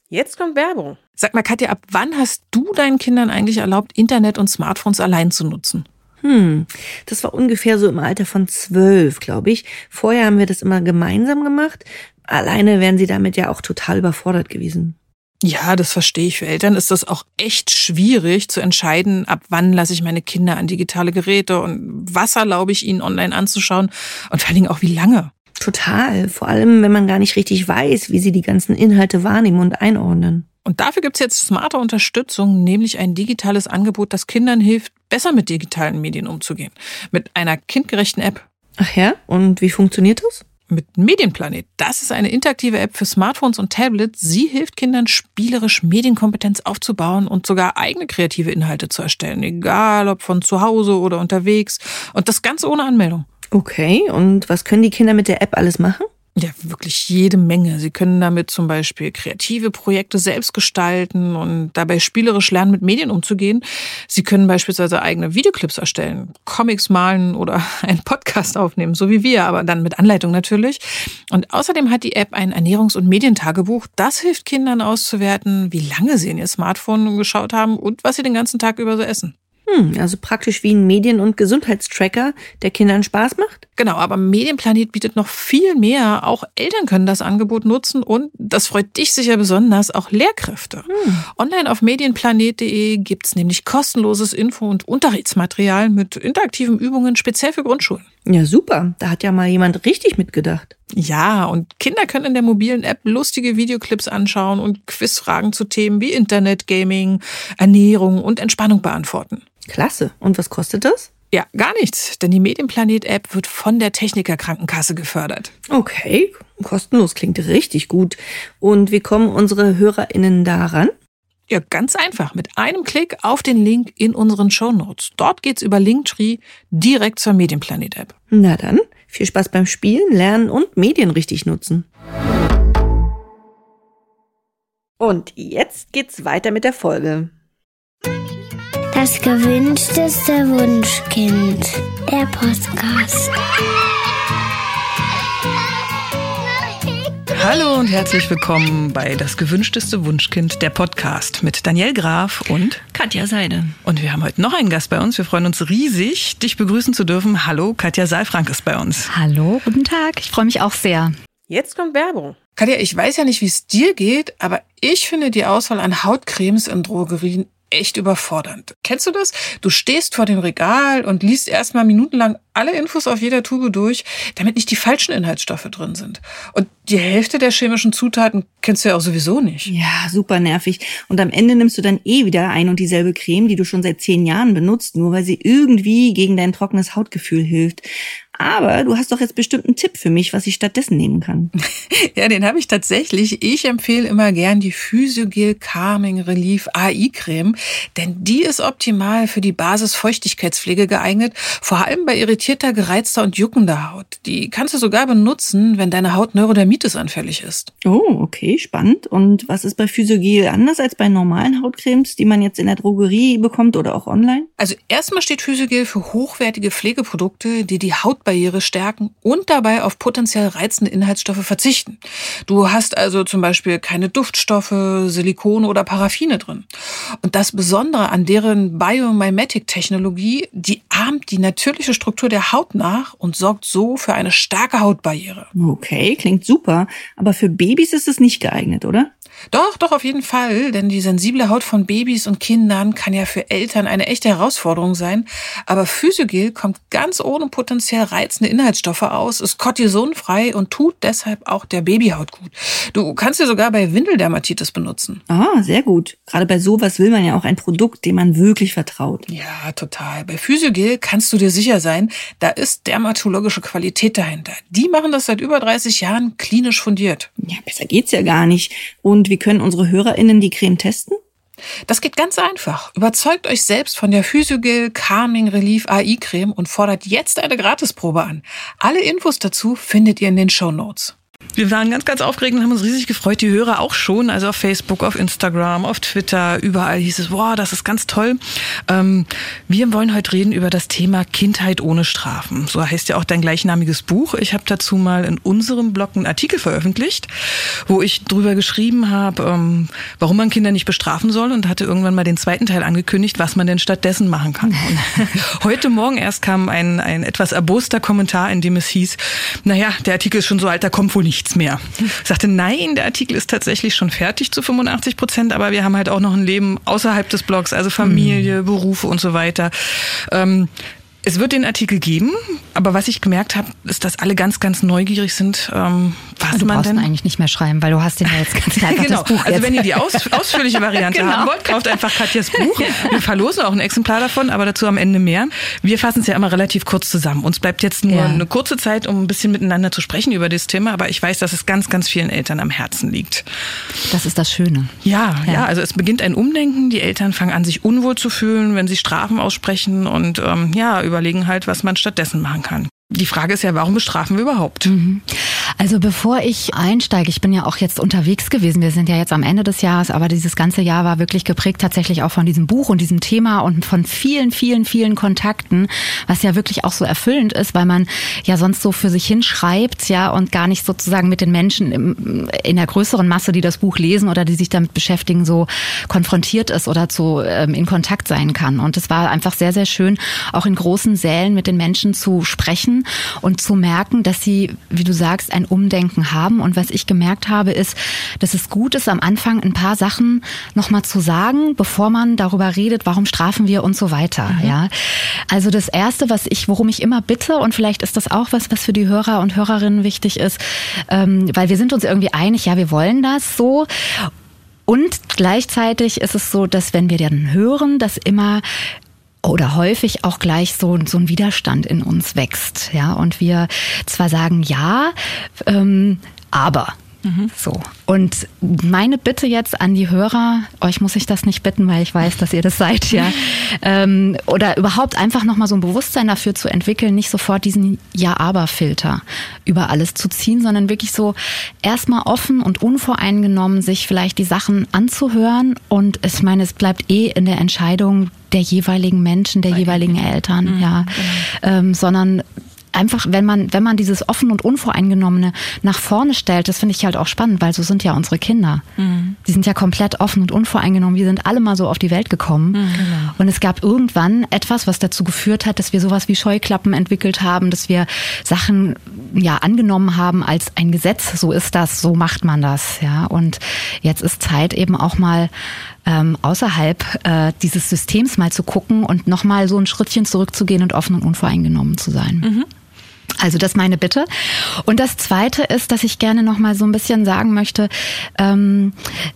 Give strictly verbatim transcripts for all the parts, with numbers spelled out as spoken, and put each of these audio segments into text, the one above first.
Jetzt kommt Werbung. Sag mal, Katja, ab wann hast du deinen Kindern eigentlich erlaubt, Internet und Smartphones allein zu nutzen? Hm, das war ungefähr so im Alter von zwölf, glaube ich. Vorher haben wir das immer gemeinsam gemacht. Alleine wären sie damit ja auch total überfordert gewesen. Ja, das verstehe ich. Für Eltern ist das auch echt schwierig zu entscheiden, ab wann lasse ich meine Kinder an digitale Geräte und was erlaube ich ihnen online anzuschauen und vor allen Dingen auch wie lange. Total, vor allem wenn man gar nicht richtig weiß, wie sie die ganzen Inhalte wahrnehmen und einordnen. Und dafür gibt's jetzt smarte Unterstützung, nämlich ein digitales Angebot, das Kindern hilft, besser mit digitalen Medien umzugehen. Mit einer kindgerechten App. Ach ja? Und wie funktioniert das? Mit Medienplanet. Das ist eine interaktive App für Smartphones und Tablets. Sie hilft Kindern, spielerisch Medienkompetenz aufzubauen und sogar eigene kreative Inhalte zu erstellen. Egal, ob von zu Hause oder unterwegs. Und das Ganze ohne Anmeldung. Okay, und was können die Kinder mit der App alles machen? Ja, wirklich jede Menge. Sie können damit zum Beispiel kreative Projekte selbst gestalten und dabei spielerisch lernen, mit Medien umzugehen. Sie können beispielsweise eigene Videoclips erstellen, Comics malen oder einen Podcast aufnehmen, so wie wir, aber dann mit Anleitung natürlich. Und außerdem hat die App ein Ernährungs- und Medientagebuch. Das hilft Kindern auszuwerten, wie lange sie in ihr Smartphone geschaut haben und was sie den ganzen Tag über so essen. Hm, also praktisch wie ein Medien- und Gesundheitstracker, der Kindern Spaß macht? Genau, aber Medienplanet bietet noch viel mehr. Auch Eltern können das Angebot nutzen und, das freut dich sicher besonders, auch Lehrkräfte. Hm. Online auf medienplanet punkt de gibt's nämlich kostenloses Info- und Unterrichtsmaterial mit interaktiven Übungen speziell für Grundschulen. Ja, super. Da hat ja mal jemand richtig mitgedacht. Ja, und Kinder können in der mobilen App lustige Videoclips anschauen und Quizfragen zu Themen wie Internet, Gaming, Ernährung und Entspannung beantworten. Klasse. Und was kostet das? Ja, gar nichts, denn die Medienplanet-App wird von der Techniker-Krankenkasse gefördert. Okay, kostenlos klingt richtig gut. Und wie kommen unsere HörerInnen daran? Ja, ganz einfach. Mit einem Klick auf den Link in unseren Shownotes. Dort geht's über Linktree direkt zur Medienplanet-App. Na dann, viel Spaß beim Spielen, Lernen und Medien richtig nutzen. Und jetzt geht's weiter mit der Folge. Das gewünschteste Wunschkind, der Podcast. Hallo und herzlich willkommen bei Das gewünschteste Wunschkind, der Podcast mit Danielle Graf und Katja Seide. Und wir haben heute noch einen Gast bei uns. Wir freuen uns riesig, dich begrüßen zu dürfen. Hallo, Katja Saalfrank ist bei uns. Hallo, guten Tag. Ich freue mich auch sehr. Jetzt kommt Werbung. Katja, ich weiß ja nicht, wie es dir geht, aber ich finde die Auswahl an Hautcremes in Drogerien echt überfordernd. Kennst du das? Du stehst vor dem Regal und liest erstmal minutenlang alle Infos auf jeder Tube durch, damit nicht die falschen Inhaltsstoffe drin sind. Und die Hälfte der chemischen Zutaten kennst du ja auch sowieso nicht. Ja, super nervig. Und am Ende nimmst du dann eh wieder ein und dieselbe Creme, die du schon seit zehn Jahren benutzt, nur weil sie irgendwie gegen dein trockenes Hautgefühl hilft. Aber du hast doch jetzt bestimmt einen Tipp für mich, was ich stattdessen nehmen kann. Ja, den habe ich tatsächlich. Ich empfehle immer gern die Physiogel Calming Relief A I Creme, denn die ist optimal für die Basis-Feuchtigkeitspflege geeignet, vor allem bei irritierter, gereizter und juckender Haut. Die kannst du sogar benutzen, wenn deine Haut Neurodermitis anfällig ist. Oh, okay, spannend. Und was ist bei Physiogel anders als bei normalen Hautcremes, die man jetzt in der Drogerie bekommt oder auch online? Also erstmal steht Physiogel für hochwertige Pflegeprodukte, die die Haut Barriere stärken und dabei auf potenziell reizende Inhaltsstoffe verzichten. Du hast also zum Beispiel keine Duftstoffe, Silikone oder Paraffine drin. Und das Besondere an deren Biomimetic-Technologie, die ahmt die natürliche Struktur der Haut nach und sorgt so für eine starke Hautbarriere. Okay, klingt super. Aber für Babys ist es nicht geeignet, oder? Doch, doch, auf jeden Fall, denn die sensible Haut von Babys und Kindern kann ja für Eltern eine echte Herausforderung sein. Aber Physiogel kommt ganz ohne potenziell reizende Inhaltsstoffe aus, ist kortisonfrei und tut deshalb auch der Babyhaut gut. Du kannst sie sogar bei Windeldermatitis benutzen. Ah, sehr gut. Gerade bei sowas will man ja auch ein Produkt, dem man wirklich vertraut. Ja, total. Bei Physiogel kannst du dir sicher sein, da ist dermatologische Qualität dahinter. Die machen das seit über dreißig Jahren klinisch fundiert. Ja, besser geht's ja gar nicht. Und wie können unsere HörerInnen die Creme testen? Das geht ganz einfach. Überzeugt euch selbst von der Physiogel Calming Relief A I Creme und fordert jetzt eine Gratisprobe an. Alle Infos dazu findet ihr in den Shownotes. Wir waren ganz, ganz aufgeregt und haben uns riesig gefreut. Die Hörer auch schon. Also auf Facebook, auf Instagram, auf Twitter. Überall hieß es, wow, das ist ganz toll. Ähm, wir wollen heute reden über das Thema Kindheit ohne Strafen. So heißt ja auch dein gleichnamiges Buch. Ich habe dazu mal in unserem Blog einen Artikel veröffentlicht, wo ich drüber geschrieben habe, ähm, warum man Kinder nicht bestrafen soll, und hatte irgendwann mal den zweiten Teil angekündigt, was man denn stattdessen machen kann. Und heute Morgen erst kam ein, ein etwas erboster Kommentar, in dem es hieß, naja, der Artikel ist schon so alt, da kommt wohl nichts mehr. Ich sagte, nein, der Artikel ist tatsächlich schon fertig zu fünfundachtzig Prozent, aber wir haben halt auch noch ein Leben außerhalb des Blogs, also Familie, mhm. Berufe und so weiter. Ähm, Es wird den Artikel geben, aber was ich gemerkt habe, ist, dass alle ganz, ganz neugierig sind, ähm, was du man brauchst denn... ihn eigentlich nicht mehr schreiben, weil du hast den ja jetzt ganz einfach Genau, das Buch also jetzt. wenn ihr die aus, ausführliche Variante Genau. haben wollt, kauft einfach Katjas Buch. Wir verlosen auch ein Exemplar davon, aber dazu am Ende mehr. Wir fassen es ja immer relativ kurz zusammen. Uns bleibt jetzt nur Ja. eine kurze Zeit, um ein bisschen miteinander zu sprechen über das Thema, aber ich weiß, dass es ganz, ganz vielen Eltern am Herzen liegt. Das ist das Schöne. Ja, ja, Ja. also es beginnt ein Umdenken. Die Eltern fangen an, sich unwohl zu fühlen, wenn sie Strafen aussprechen, und ähm, ja, überlegen halt, was man stattdessen machen kann. Die Frage ist ja, warum bestrafen wir überhaupt? Also bevor ich einsteige, ich bin ja auch jetzt unterwegs gewesen, wir sind ja jetzt am Ende des Jahres, aber dieses ganze Jahr war wirklich geprägt tatsächlich auch von diesem Buch und diesem Thema und von vielen, vielen, vielen Kontakten, was ja wirklich auch so erfüllend ist, weil man ja sonst so für sich hinschreibt, ja, und gar nicht sozusagen mit den Menschen im, in der größeren Masse, die das Buch lesen oder die sich damit beschäftigen, so konfrontiert ist oder zu ähm, in Kontakt sein kann. Und es war einfach sehr, sehr schön, auch in großen Sälen mit den Menschen zu sprechen und zu merken, dass sie, wie du sagst, ein Umdenken haben. Und was ich gemerkt habe, ist, dass es gut ist, am Anfang ein paar Sachen nochmal zu sagen, bevor man darüber redet, warum strafen wir und so weiter. Mhm. Ja, also das Erste, was ich, worum ich immer bitte, und vielleicht ist das auch was, was für die Hörer und Hörerinnen wichtig ist, ähm, weil wir sind uns irgendwie einig, ja, wir wollen das so. Und gleichzeitig ist es so, dass wenn wir dann hören, dass immer oder häufig auch gleich so, so ein Widerstand in uns wächst, ja, und wir zwar sagen ja, ähm, aber mhm. so. Und meine Bitte jetzt an die Hörer, euch muss ich das nicht bitten, weil ich weiß, dass ihr das seid, ja, ähm, oder überhaupt einfach nochmal so ein Bewusstsein dafür zu entwickeln, nicht sofort diesen Ja-Aber-Filter über alles zu ziehen, sondern wirklich so erstmal offen und unvoreingenommen sich vielleicht die Sachen anzuhören. Und ich meine, es bleibt eh in der Entscheidung der jeweiligen Menschen, der jeweiligen Eltern, mhm, ja, genau. ähm, sondern einfach, wenn man, wenn man dieses offen und unvoreingenommene nach vorne stellt, das finde ich halt auch spannend, weil so sind ja unsere Kinder. Mhm. Die sind ja komplett offen und unvoreingenommen. Wir sind alle mal so auf die Welt gekommen. Mhm, genau. Und es gab irgendwann etwas, was dazu geführt hat, dass wir sowas wie Scheuklappen entwickelt haben, dass wir Sachen, ja, angenommen haben als ein Gesetz. So ist das, so macht man das, ja. Und jetzt ist Zeit eben auch mal ähm, außerhalb äh, dieses Systems mal zu gucken und nochmal so ein Schrittchen zurückzugehen und offen und unvoreingenommen zu sein. Mhm. Also das ist meine Bitte. Und das Zweite ist, dass ich gerne noch mal so ein bisschen sagen möchte, ähm,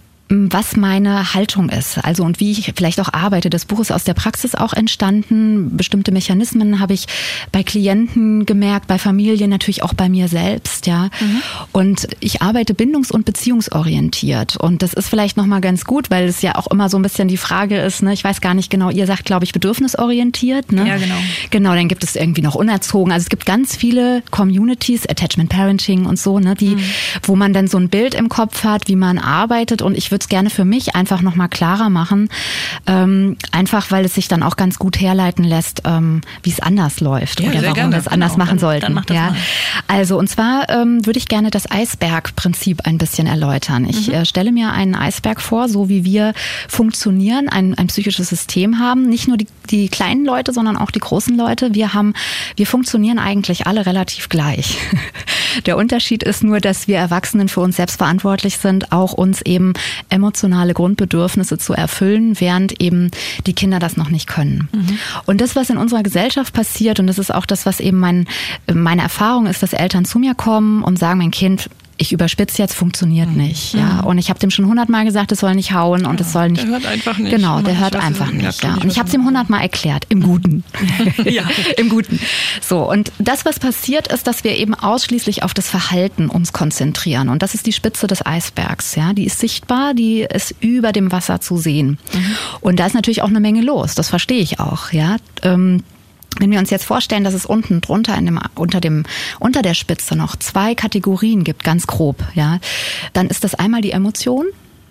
was meine Haltung ist, also und wie ich vielleicht auch arbeite. Das Buch ist aus der Praxis auch entstanden. Bestimmte Mechanismen habe ich bei Klienten gemerkt, bei Familien, natürlich auch bei mir selbst, ja. Mhm. Und ich arbeite bindungs- und beziehungsorientiert. Und das ist vielleicht nochmal ganz gut, weil es ja auch immer so ein bisschen die Frage ist, ne, ich weiß gar nicht genau, ihr sagt, glaube ich, bedürfnisorientiert, ne? Ja, genau. Genau, dann gibt es irgendwie noch unerzogen. Also es gibt ganz viele Communities, Attachment Parenting und so, ne, die, mhm. wo man dann so ein Bild im Kopf hat, wie man arbeitet. Und ich würde es gerne für mich einfach nochmal klarer machen, ähm, einfach weil es sich dann auch ganz gut herleiten lässt, ähm, wie es anders läuft, ja, oder warum gerne. wir es anders genau. machen dann, sollten. Dann macht das ja. mal. Also und zwar ähm, würde ich gerne das Eisbergprinzip ein bisschen erläutern. Ich mhm. äh, stelle mir einen Eisberg vor, so wie wir funktionieren, ein, ein psychisches System haben. Nicht nur die, die kleinen Leute, sondern auch die großen Leute. Wir haben, wir funktionieren eigentlich alle relativ gleich. Der Unterschied ist nur, dass wir Erwachsenen für uns selbst verantwortlich sind, auch uns eben emotionale Grundbedürfnisse zu erfüllen, während eben die Kinder das noch nicht können. Mhm. Und das, was in unserer Gesellschaft passiert, und das ist auch das, was eben mein, meine Erfahrung ist, dass Eltern zu mir kommen und sagen, mein Kind, ich überspitze jetzt, funktioniert mhm. nicht. Ja, und ich habe dem schon hundertmal gesagt, es soll nicht hauen und es ja, soll nicht. Der hört einfach nicht. Genau, der hört einfach nicht. Ja. Und ich habe es ihm hundertmal erklärt, im Guten. ja, im Guten. So, und das, was passiert, ist, dass wir eben ausschließlich auf das Verhalten uns konzentrieren. Und das ist die Spitze des Eisbergs. Ja, die ist sichtbar, die ist über dem Wasser zu sehen. Mhm. Und da ist natürlich auch eine Menge los. Das verstehe ich auch. Ja. Ähm, Wenn wir uns jetzt vorstellen, dass es unten drunter in dem, unter dem, unter der Spitze noch zwei Kategorien gibt, ganz grob, ja, dann ist das einmal die Emotion.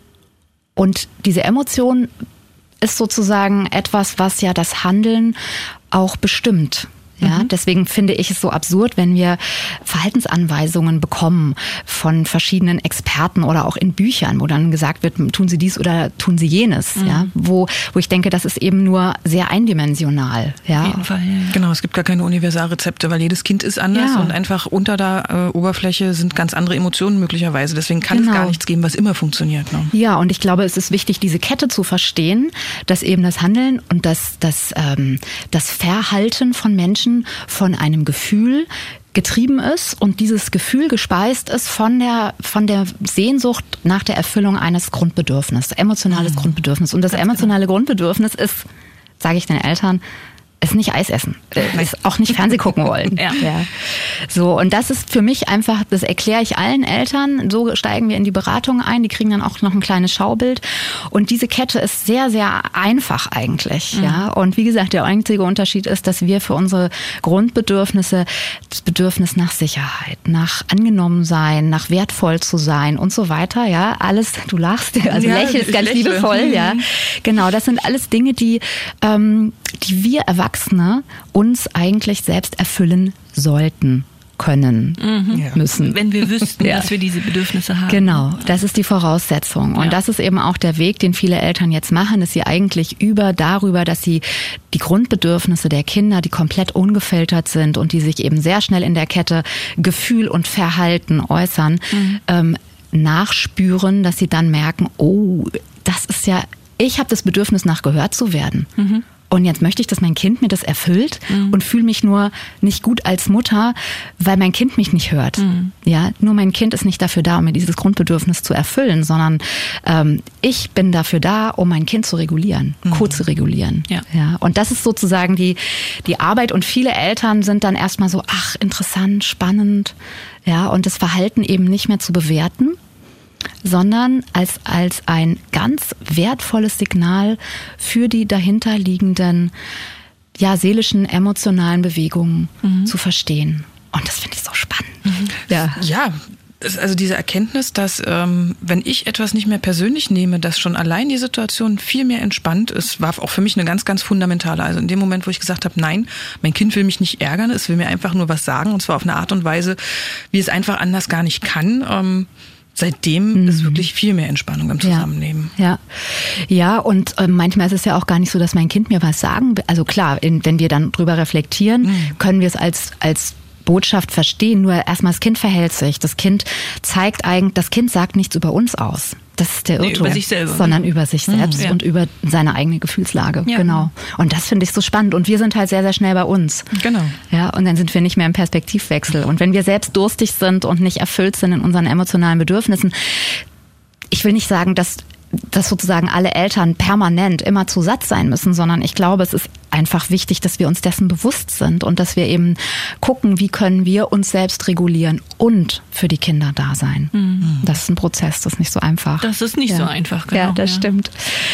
Und diese Emotion ist sozusagen etwas, was ja das Handeln auch bestimmt. Ja, deswegen finde ich es so absurd, wenn wir Verhaltensanweisungen bekommen von verschiedenen Experten oder auch in Büchern, wo dann gesagt wird, tun Sie dies oder tun Sie jenes. Mhm. Ja, wo, wo ich denke, das ist eben nur sehr eindimensional. Ja. Auf jeden Fall, ja. Genau, es gibt gar keine Universalrezepte, weil jedes Kind ist anders ja. und einfach unter der äh, Oberfläche sind ganz andere Emotionen möglicherweise. Deswegen kann genau. es gar nichts geben, was immer funktioniert. Ne? Ja, und ich glaube, es ist wichtig, diese Kette zu verstehen, dass eben das Handeln und das, das, ähm, das Verhalten von Menschen von einem Gefühl getrieben ist und dieses Gefühl gespeist ist von der von der Sehnsucht nach der Erfüllung eines Grundbedürfnisses, emotionales mhm. Grundbedürfnis. Und das Ganz emotionale genau. Grundbedürfnis ist, sage ich den Eltern, ist nicht Eis essen, ist auch nicht Fernseh gucken wollen. ja. Ja. So, und das ist für mich einfach, das erkläre ich allen Eltern, so steigen wir in die Beratung ein, die kriegen dann auch noch ein kleines Schaubild und diese Kette ist sehr, sehr einfach eigentlich. Mhm. Ja. Und wie gesagt, der einzige Unterschied ist, dass wir für unsere Grundbedürfnisse, das Bedürfnis nach Sicherheit, nach angenommen sein, nach wertvoll zu sein und so weiter, ja, alles, du lachst, also ja, lächelst ganz lächle. liebevoll, mhm. ja. Genau, das sind alles Dinge, die, ähm, die wir Erwachsene uns eigentlich selbst erfüllen sollten, können, mhm. müssen. Wenn wir wüssten, ja. dass wir diese Bedürfnisse haben. Genau, das ist die Voraussetzung. Und ja. das ist eben auch der Weg, den viele Eltern jetzt machen, dass sie eigentlich über darüber, dass sie die Grundbedürfnisse der Kinder, die komplett ungefiltert sind und die sich eben sehr schnell in der Kette Gefühl und Verhalten äußern, mhm. ähm, nachspüren, dass sie dann merken, oh, das ist ja, ich habe das Bedürfnis, nach gehört zu werden. Mhm. Und jetzt möchte ich, dass mein Kind mir das erfüllt mhm. und fühle mich nur nicht gut als Mutter, weil mein Kind mich nicht hört. Mhm. Ja, nur mein Kind ist nicht dafür da, um mir dieses Grundbedürfnis zu erfüllen, sondern ähm, ich bin dafür da, um mein Kind zu regulieren, mhm. co zu regulieren. Ja. Ja, und das ist sozusagen die die Arbeit. Und viele Eltern sind dann erstmal so, ach, interessant, spannend, ja, und das Verhalten eben nicht mehr zu bewerten, sondern als, als ein ganz wertvolles Signal für die dahinterliegenden, ja, seelischen, emotionalen Bewegungen mhm. zu verstehen. Und das finde ich so spannend. Mhm. Ja. Ja. Also diese Erkenntnis, dass ähm, wenn ich etwas nicht mehr persönlich nehme, dass schon allein die Situation viel mehr entspannt ist, war auch für mich eine ganz, ganz fundamentale. Also in dem Moment, wo ich gesagt habe, nein, mein Kind will mich nicht ärgern, es will mir einfach nur was sagen, und zwar auf eine Art und Weise, wie es einfach anders gar nicht kann. Ähm, Seitdem mhm. ist wirklich viel mehr Entspannung im Zusammenleben. Ja, ja, ja, und äh, manchmal ist es ja auch gar nicht so, dass mein Kind mir was sagen will. Also klar, in, wenn wir dann drüber reflektieren, mhm. können wir es als als Botschaft verstehen. Nur erstmal, das Kind verhält sich. Das Kind zeigt eigentlich, das Kind sagt nichts über uns aus. Das ist der Irrtum. Nee, über sich selber. Sondern über sich selbst mhm. und über seine eigene Gefühlslage. Ja. Genau. Und das finde ich so spannend. Und wir sind halt sehr, sehr schnell bei uns. Genau. Ja, und dann sind wir nicht mehr im Perspektivwechsel. Und wenn wir selbst durstig sind und nicht erfüllt sind in unseren emotionalen Bedürfnissen, ich will nicht sagen, dass dass sozusagen alle Eltern permanent immer zu satt sein müssen, sondern ich glaube, es ist einfach wichtig, dass wir uns dessen bewusst sind und dass wir eben gucken, wie können wir uns selbst regulieren und für die Kinder da sein. Mhm. Das ist ein Prozess, das ist nicht so einfach. Das ist nicht ja. so einfach, genau. Ja, das ja. stimmt.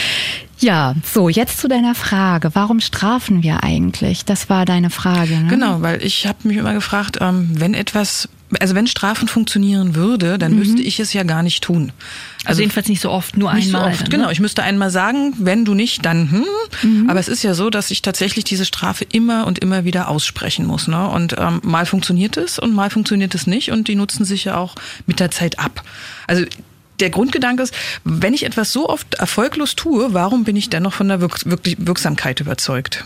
Ja, so, jetzt zu deiner Frage. Warum strafen wir eigentlich? Das war deine Frage, ne? Genau, weil ich habe mich immer gefragt, wenn etwas, also wenn Strafen funktionieren würde, dann mhm. müsste ich es ja gar nicht tun. Also, also jedenfalls nicht so oft, nur nicht einmal. So oft, dann, ne? Genau, ich müsste einmal sagen, wenn du nicht, dann hm. Mhm. Aber es ist ja so, dass ich tatsächlich diese Strafe immer und immer wieder aussprechen muss. Ne? Und ähm, mal funktioniert es und mal funktioniert es nicht. Und die nutzen sich ja auch mit der Zeit ab. Also der Grundgedanke ist, wenn ich etwas so oft erfolglos tue, warum bin ich dennoch von der Wirk- wirklich Wirksamkeit überzeugt?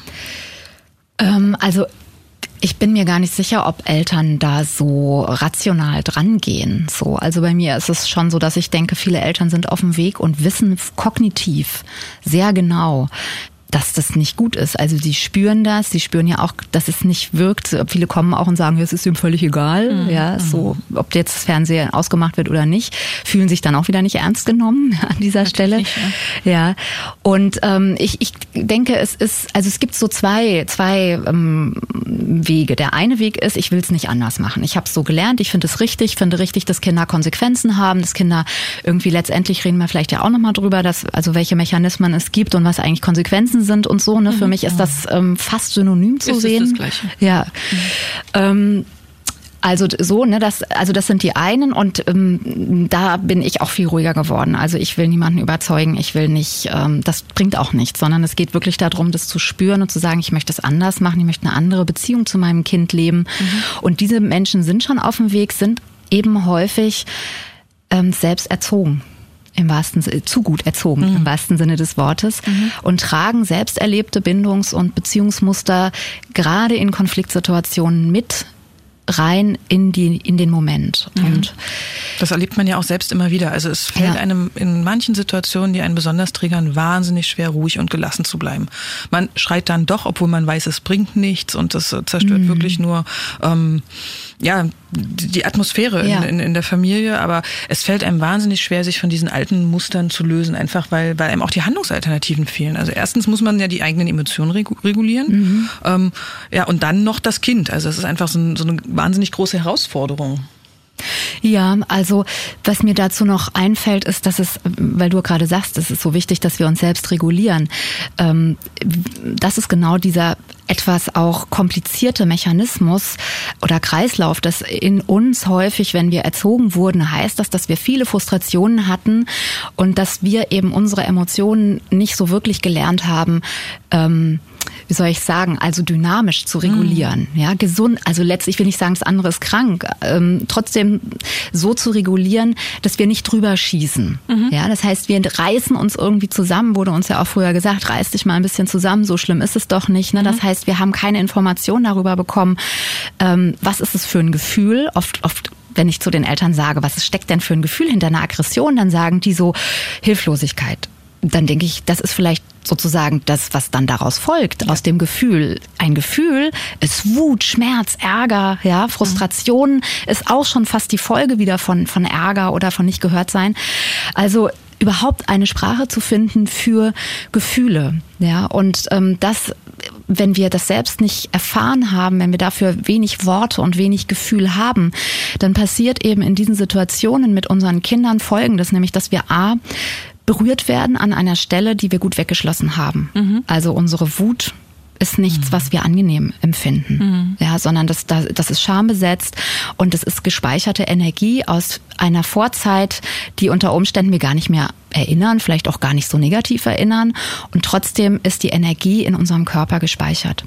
Ähm, also ich bin mir gar nicht sicher, ob Eltern da so rational dran gehen. So, also bei mir ist es schon so, dass ich denke, viele Eltern sind auf dem Weg und wissen kognitiv sehr genau, dass das nicht gut ist. Also sie spüren das, sie spüren ja auch, dass es nicht wirkt. Viele kommen auch und sagen, es ist ihm völlig egal, mhm. ja, so, ob jetzt das Fernsehen ausgemacht wird oder nicht, fühlen sich dann auch wieder nicht ernst genommen an dieser Natürlich Stelle. Nicht, ja. ja. Und ähm, ich, ich denke, es ist, also es gibt so zwei, zwei ähm, Wege. Der eine Weg ist, ich will es nicht anders machen. Ich habe es so gelernt, ich finde es richtig, finde richtig, dass Kinder Konsequenzen haben, dass Kinder irgendwie letztendlich, reden wir vielleicht ja auch nochmal drüber, dass, also welche Mechanismen es gibt und was eigentlich Konsequenzen Grenzen sind und so. Ne? Mhm. Für mich ist das ähm, fast synonym zu ist sehen. Ist das Gleiche. Ja. Mhm. Ähm, Also so, ne, das, also das sind die einen und ähm, da bin ich auch viel ruhiger geworden. Also ich will niemanden überzeugen, ich will nicht, ähm, das bringt auch nichts, sondern es geht wirklich darum, das zu spüren und zu sagen, ich möchte es anders machen, ich möchte eine andere Beziehung zu meinem Kind leben. Mhm. Und diese Menschen sind schon auf dem Weg, sind eben häufig ähm, selbst erzogen. Im wahrsten Sinne, zu gut erzogen, mhm. im wahrsten Sinne des Wortes, mhm. und tragen selbst erlebte Bindungs- und Beziehungsmuster gerade in Konfliktsituationen mit rein in die in den Moment. Mhm. Und das erlebt man ja auch selbst immer wieder. Also es fällt ja. einem in manchen Situationen, die einen besonders triggern, wahnsinnig schwer, ruhig und gelassen zu bleiben. Man schreit dann doch, obwohl man weiß, es bringt nichts und das zerstört mhm. wirklich nur ähm, ja die Atmosphäre ja. in, in, in der Familie. Aber es fällt einem wahnsinnig schwer, sich von diesen alten Mustern zu lösen, einfach weil, weil einem auch die Handlungsalternativen fehlen. Also erstens muss man ja die eigenen Emotionen regulieren, mhm. ähm, ja, und dann noch das Kind. Also es ist einfach so, ein, so eine wahnsinnig große Herausforderung. Ja, also was mir dazu noch einfällt, ist, dass es, weil du gerade sagst, es ist so wichtig, dass wir uns selbst regulieren. Ähm, das ist genau dieser etwas auch komplizierte Mechanismus oder Kreislauf, das in uns häufig, wenn wir erzogen wurden, heißt das, dass wir viele Frustrationen hatten und dass wir eben unsere Emotionen nicht so wirklich gelernt haben, ähm, wie soll ich sagen, also dynamisch zu regulieren, mhm. ja, gesund, also letztlich will ich nicht sagen, das andere ist krank, ähm, trotzdem so zu regulieren, dass wir nicht drüber schießen, mhm. ja, das heißt, wir reißen uns irgendwie zusammen, wurde uns ja auch früher gesagt, reiß dich mal ein bisschen zusammen, so schlimm ist es doch nicht, ne, mhm. das heißt, wir haben keine Information darüber bekommen, ähm, was ist es für ein Gefühl, oft, oft wenn ich zu den Eltern sage, was steckt denn für ein Gefühl hinter einer Aggression, dann sagen die so Hilflosigkeit. Dann denke ich, das ist vielleicht sozusagen das, was dann daraus folgt, ja. aus dem Gefühl. Ein Gefühl ist Wut, Schmerz, Ärger, ja, Frustration mhm. ist auch schon fast die Folge wieder von, von Ärger oder von nicht gehört sein. Also überhaupt eine Sprache zu finden für Gefühle, ja, und ähm, das, wenn wir das selbst nicht erfahren haben, wenn wir dafür wenig Worte und wenig Gefühl haben, dann passiert eben in diesen Situationen mit unseren Kindern Folgendes, nämlich, dass wir a berührt werden an einer Stelle, die wir gut weggeschlossen haben. Mhm. Also unsere Wut ist nichts, mhm. was wir angenehm empfinden, mhm. ja, sondern das, das, das ist schambesetzt und das ist gespeicherte Energie aus einer Vorzeit, die unter Umständen wir gar nicht mehr erinnern, vielleicht auch gar nicht so negativ erinnern, und trotzdem ist die Energie in unserem Körper gespeichert.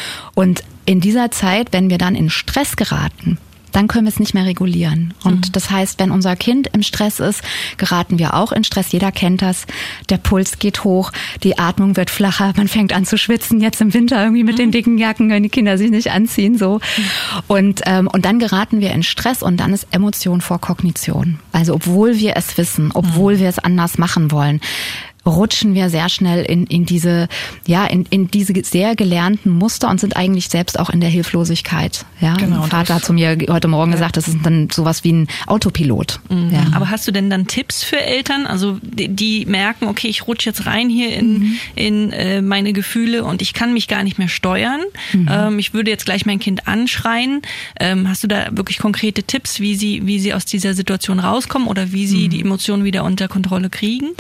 Und in dieser Zeit, wenn wir dann in Stress geraten, dann können wir es nicht mehr regulieren. Und mhm. das heißt, wenn unser Kind im Stress ist, geraten wir auch in Stress. Jeder kennt das. Der Puls geht hoch, die Atmung wird flacher, man fängt an zu schwitzen. Jetzt im Winter irgendwie mit mhm. den dicken Jacken, wenn die Kinder sich nicht anziehen, so. Mhm. Und, ähm, und dann geraten wir in Stress und dann ist Emotion vor Kognition. Also obwohl wir es wissen, obwohl mhm. wir es anders machen wollen, rutschen wir sehr schnell in, in diese, ja, in, in diese sehr gelernten Muster und sind eigentlich selbst auch in der Hilflosigkeit. Ja, genau, mein Vater hat zu mir heute Morgen ja. gesagt, das ist dann sowas wie ein Autopilot. Mhm. Ja. Aber hast du denn dann Tipps für Eltern, also die, die merken, okay, ich rutsche jetzt rein hier in, mhm. in äh, meine Gefühle und ich kann mich gar nicht mehr steuern. Mhm. Ähm, ich würde jetzt gleich mein Kind anschreien. Ähm, hast du da wirklich konkrete Tipps, wie sie, wie sie aus dieser Situation rauskommen oder wie sie mhm. die Emotionen wieder unter Kontrolle kriegen?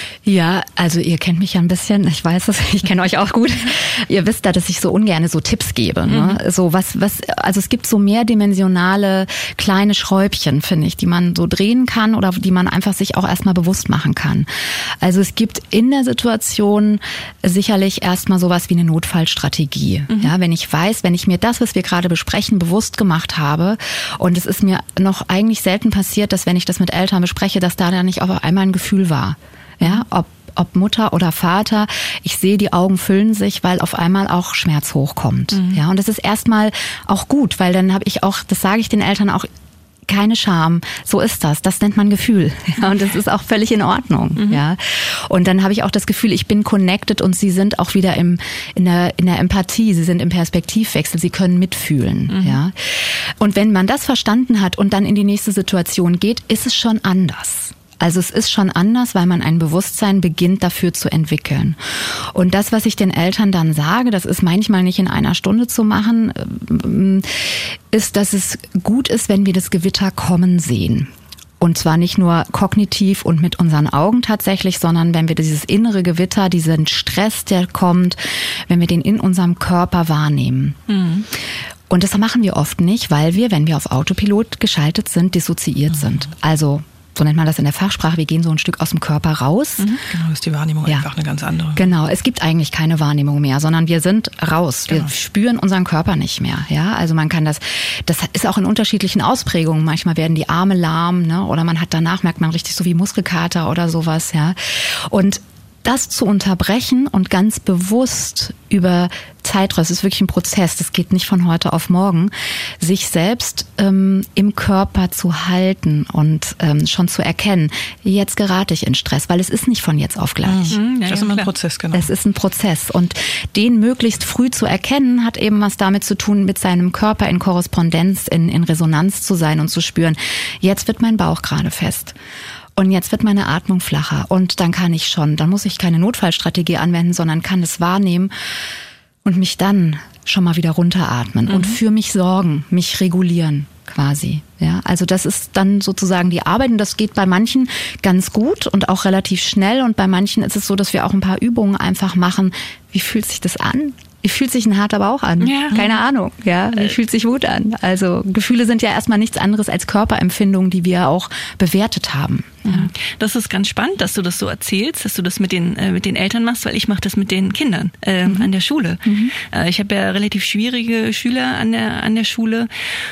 Ja, also ihr kennt mich ja ein bisschen, ich weiß es, ich kenne euch auch gut. Ihr wisst da, dass ich so ungern so Tipps gebe. Ne? Mhm. So was, was, also es gibt so mehrdimensionale kleine Schräubchen, finde ich, die man so drehen kann oder die man einfach sich auch erstmal bewusst machen kann. Also es gibt in der Situation sicherlich erstmal sowas wie eine Notfallstrategie. Mhm. Ja, wenn ich weiß, wenn ich mir das, was wir gerade besprechen, bewusst gemacht habe, und es ist mir noch eigentlich selten passiert, dass wenn ich das mit Eltern bespreche, dass da dann nicht auf einmal ein Gefühl war. Ja, ob, ob Mutter oder Vater, ich sehe, die Augen füllen sich, weil auf einmal auch Schmerz hochkommt. Mhm. Ja, und das ist erstmal auch gut, weil dann habe ich auch, das sage ich den Eltern auch, keine Scham, so ist das. Das nennt man Gefühl. Ja, und das ist auch völlig in Ordnung. Mhm. Ja. Und dann habe ich auch das Gefühl, ich bin connected und sie sind auch wieder im, in der, in der Empathie, sie sind im Perspektivwechsel, sie können mitfühlen. Mhm. Ja. Und wenn man das verstanden hat und dann in die nächste Situation geht, ist es schon anders. Also es ist schon anders, weil man ein Bewusstsein beginnt, dafür zu entwickeln. Und das, was ich den Eltern dann sage, das ist manchmal nicht in einer Stunde zu machen, ist, dass es gut ist, wenn wir das Gewitter kommen sehen. Und zwar nicht nur kognitiv und mit unseren Augen tatsächlich, sondern wenn wir dieses innere Gewitter, diesen Stress, der kommt, wenn wir den in unserem Körper wahrnehmen. Mhm. Und das machen wir oft nicht, weil wir, wenn wir auf Autopilot geschaltet sind, dissoziiert mhm. sind. Also so nennt man das in der Fachsprache, wir gehen so ein Stück aus dem Körper raus. Mhm. Genau, ist die Wahrnehmung ja. einfach eine ganz andere. Genau, es gibt eigentlich keine Wahrnehmung mehr, sondern wir sind raus. Genau. Wir spüren unseren Körper nicht mehr. Ja, also man kann das, das ist auch in unterschiedlichen Ausprägungen. Manchmal werden die Arme lahm, ne? Oder man hat danach, merkt man richtig so wie Muskelkater oder sowas. Ja, und das zu unterbrechen und ganz bewusst über Zeitraum, es ist wirklich ein Prozess, das geht nicht von heute auf morgen, sich selbst ähm, im Körper zu halten und ähm, schon zu erkennen, jetzt gerate ich in Stress, weil es ist nicht von jetzt auf gleich. Mhm, ja, das ist immer ein Prozess, genau. Es ist ein Prozess und den möglichst früh zu erkennen, hat eben was damit zu tun, mit seinem Körper in Korrespondenz, in, in Resonanz zu sein und zu spüren, jetzt wird mein Bauch gerade fest. Und jetzt wird meine Atmung flacher und dann kann ich schon, dann muss ich keine Notfallstrategie anwenden, sondern kann es wahrnehmen und mich dann schon mal wieder runteratmen mhm. und für mich sorgen, mich regulieren quasi. Ja, also das ist dann sozusagen die Arbeit und das geht bei manchen ganz gut und auch relativ schnell und bei manchen ist es so, dass wir auch ein paar Übungen einfach machen. Wie fühlt sich das an? Wie fühlt sich ein harter Bauch an? Ja. Keine Ahnung. Ja, wie fühlt sich Wut an? Also Gefühle sind ja erstmal nichts anderes als Körperempfindungen, die wir auch bewertet haben. Ja. Das ist ganz spannend, dass du das so erzählst, dass du das mit den äh, mit den Eltern machst, weil ich mache das mit den Kindern äh, mhm. an der Schule. Mhm. Äh, ich habe ja relativ schwierige Schüler an der an der Schule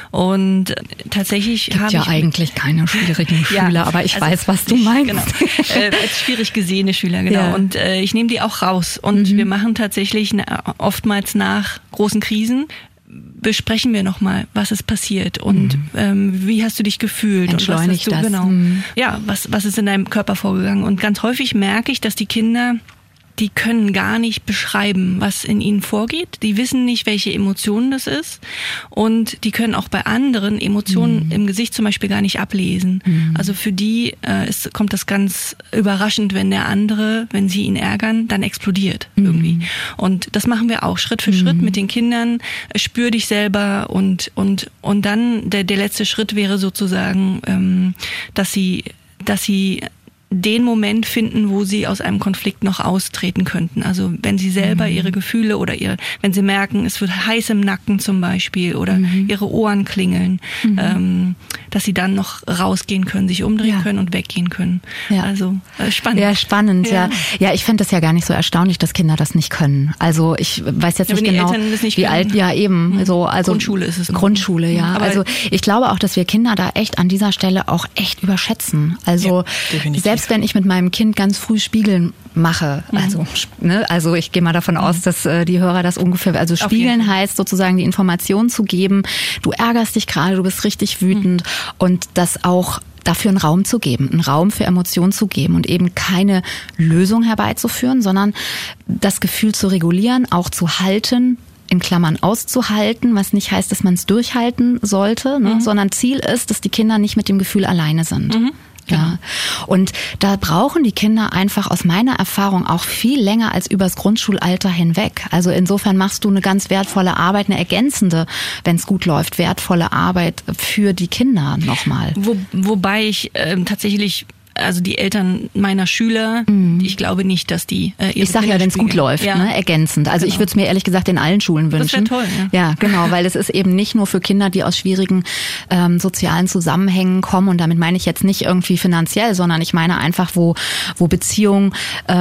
und tatsächlich habe ja ich eigentlich keine schwierigen ja, Schüler, aber ich also weiß, was du meinst. Genau. äh, als schwierig gesehene Schüler, genau. Ja. Und äh, ich nehme die auch raus und mhm. wir machen tatsächlich na, oftmals nach großen Krisen besprechen wir nochmal, was ist passiert und mhm. ähm, wie hast du dich gefühlt und was hast du, das. genau, mhm. ja, was was ist in deinem Körper vorgegangen und ganz häufig merke ich, dass die Kinder, die können gar nicht beschreiben, was in ihnen vorgeht. Die wissen nicht, welche Emotionen das ist und die können auch bei anderen Emotionen mhm. im Gesicht zum Beispiel gar nicht ablesen. Mhm. Also für die äh, ist, kommt das ganz überraschend, wenn der andere, wenn sie ihn ärgern, dann explodiert mhm. irgendwie. Und das machen wir auch Schritt für mhm. Schritt mit den Kindern. Spür dich selber und und und dann der der letzte Schritt wäre sozusagen, ähm, dass sie dass sie den Moment finden, wo sie aus einem Konflikt noch austreten könnten. Also wenn sie selber mhm. ihre Gefühle oder ihr, wenn sie merken, es wird heiß im Nacken zum Beispiel oder mhm. ihre Ohren klingeln, mhm. ähm, dass sie dann noch rausgehen können, sich umdrehen ja. können und weggehen können. Ja. Also äh, spannend. Ja, spannend, ja. Ja, ja ich finde das ja gar nicht so erstaunlich, dass Kinder das nicht können. Also ich weiß jetzt ja, nicht genau, nicht wie können. alt, ja eben. Mhm. So, also Grundschule ist es. Noch. Grundschule, ja. Aber also ich glaube auch, dass wir Kinder da echt an dieser Stelle auch echt überschätzen. Also ja, selbst wenn ich mit meinem Kind ganz früh Spiegeln mache, also, mhm. ne, also ich gehe mal davon mhm. aus, dass äh, die Hörer das ungefähr, also Spiegeln heißt sozusagen die Information zu geben, du ärgerst dich gerade, du bist richtig wütend mhm. und das auch dafür einen Raum zu geben, einen Raum für Emotionen zu geben und eben keine Lösung herbeizuführen, sondern das Gefühl zu regulieren, auch zu halten, in Klammern auszuhalten, was nicht heißt, dass man es durchhalten sollte, ne, mhm. sondern Ziel ist, dass die Kinder nicht mit dem Gefühl alleine sind. Mhm. Ja. Und da brauchen die Kinder einfach aus meiner Erfahrung auch viel länger als übers Grundschulalter hinweg. Also insofern machst du eine ganz wertvolle Arbeit, eine ergänzende, wenn es gut läuft, wertvolle Arbeit für die Kinder nochmal. Wo, wobei ich äh, tatsächlich also die Eltern meiner Schüler, mhm. ich glaube nicht, dass die äh, ihre Ich sage ja, wenn es gut läuft, ja. ne, ergänzend. Also genau. ich würde es mir ehrlich gesagt in allen Schulen wünschen. Das wäre toll, ja. Ja, genau, weil es ist eben nicht nur für Kinder, die aus schwierigen ähm, sozialen Zusammenhängen kommen und damit meine ich jetzt nicht irgendwie finanziell, sondern ich meine einfach, wo wo Beziehung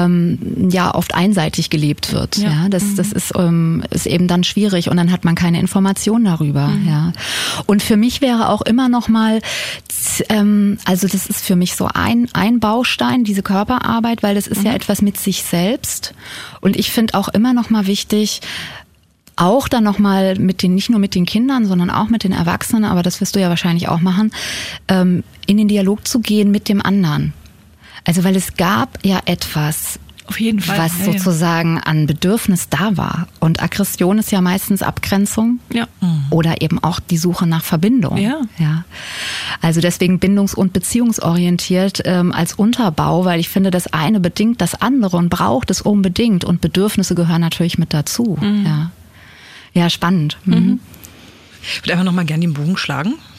ähm, ja oft einseitig gelebt wird. Ja, ja das mhm. das ist ähm, ist eben dann schwierig und dann hat man keine Information darüber. Mhm. Ja, und für mich wäre auch immer noch mal, ähm, also das ist für mich so ein ein Baustein, diese Körperarbeit, weil das ist mhm. ja etwas mit sich selbst. Und ich finde auch immer noch mal wichtig, auch dann noch mal mit den, nicht nur mit den Kindern, sondern auch mit den Erwachsenen, aber das wirst du ja wahrscheinlich auch machen, ähm, in den Dialog zu gehen mit dem anderen. Also weil es gab ja etwas, auf jeden Fall, was ja, sozusagen ja. an Bedürfnis da war. Und Aggression ist ja meistens Abgrenzung ja. oder eben auch die Suche nach Verbindung. Ja. Ja. Also deswegen bindungs- und beziehungsorientiert ähm, als Unterbau, weil ich finde, das eine bedingt das andere und braucht es unbedingt. Und Bedürfnisse gehören natürlich mit dazu. Mhm. Ja. Ja, spannend. Mhm. Ich würde einfach noch mal gerne den Bogen schlagen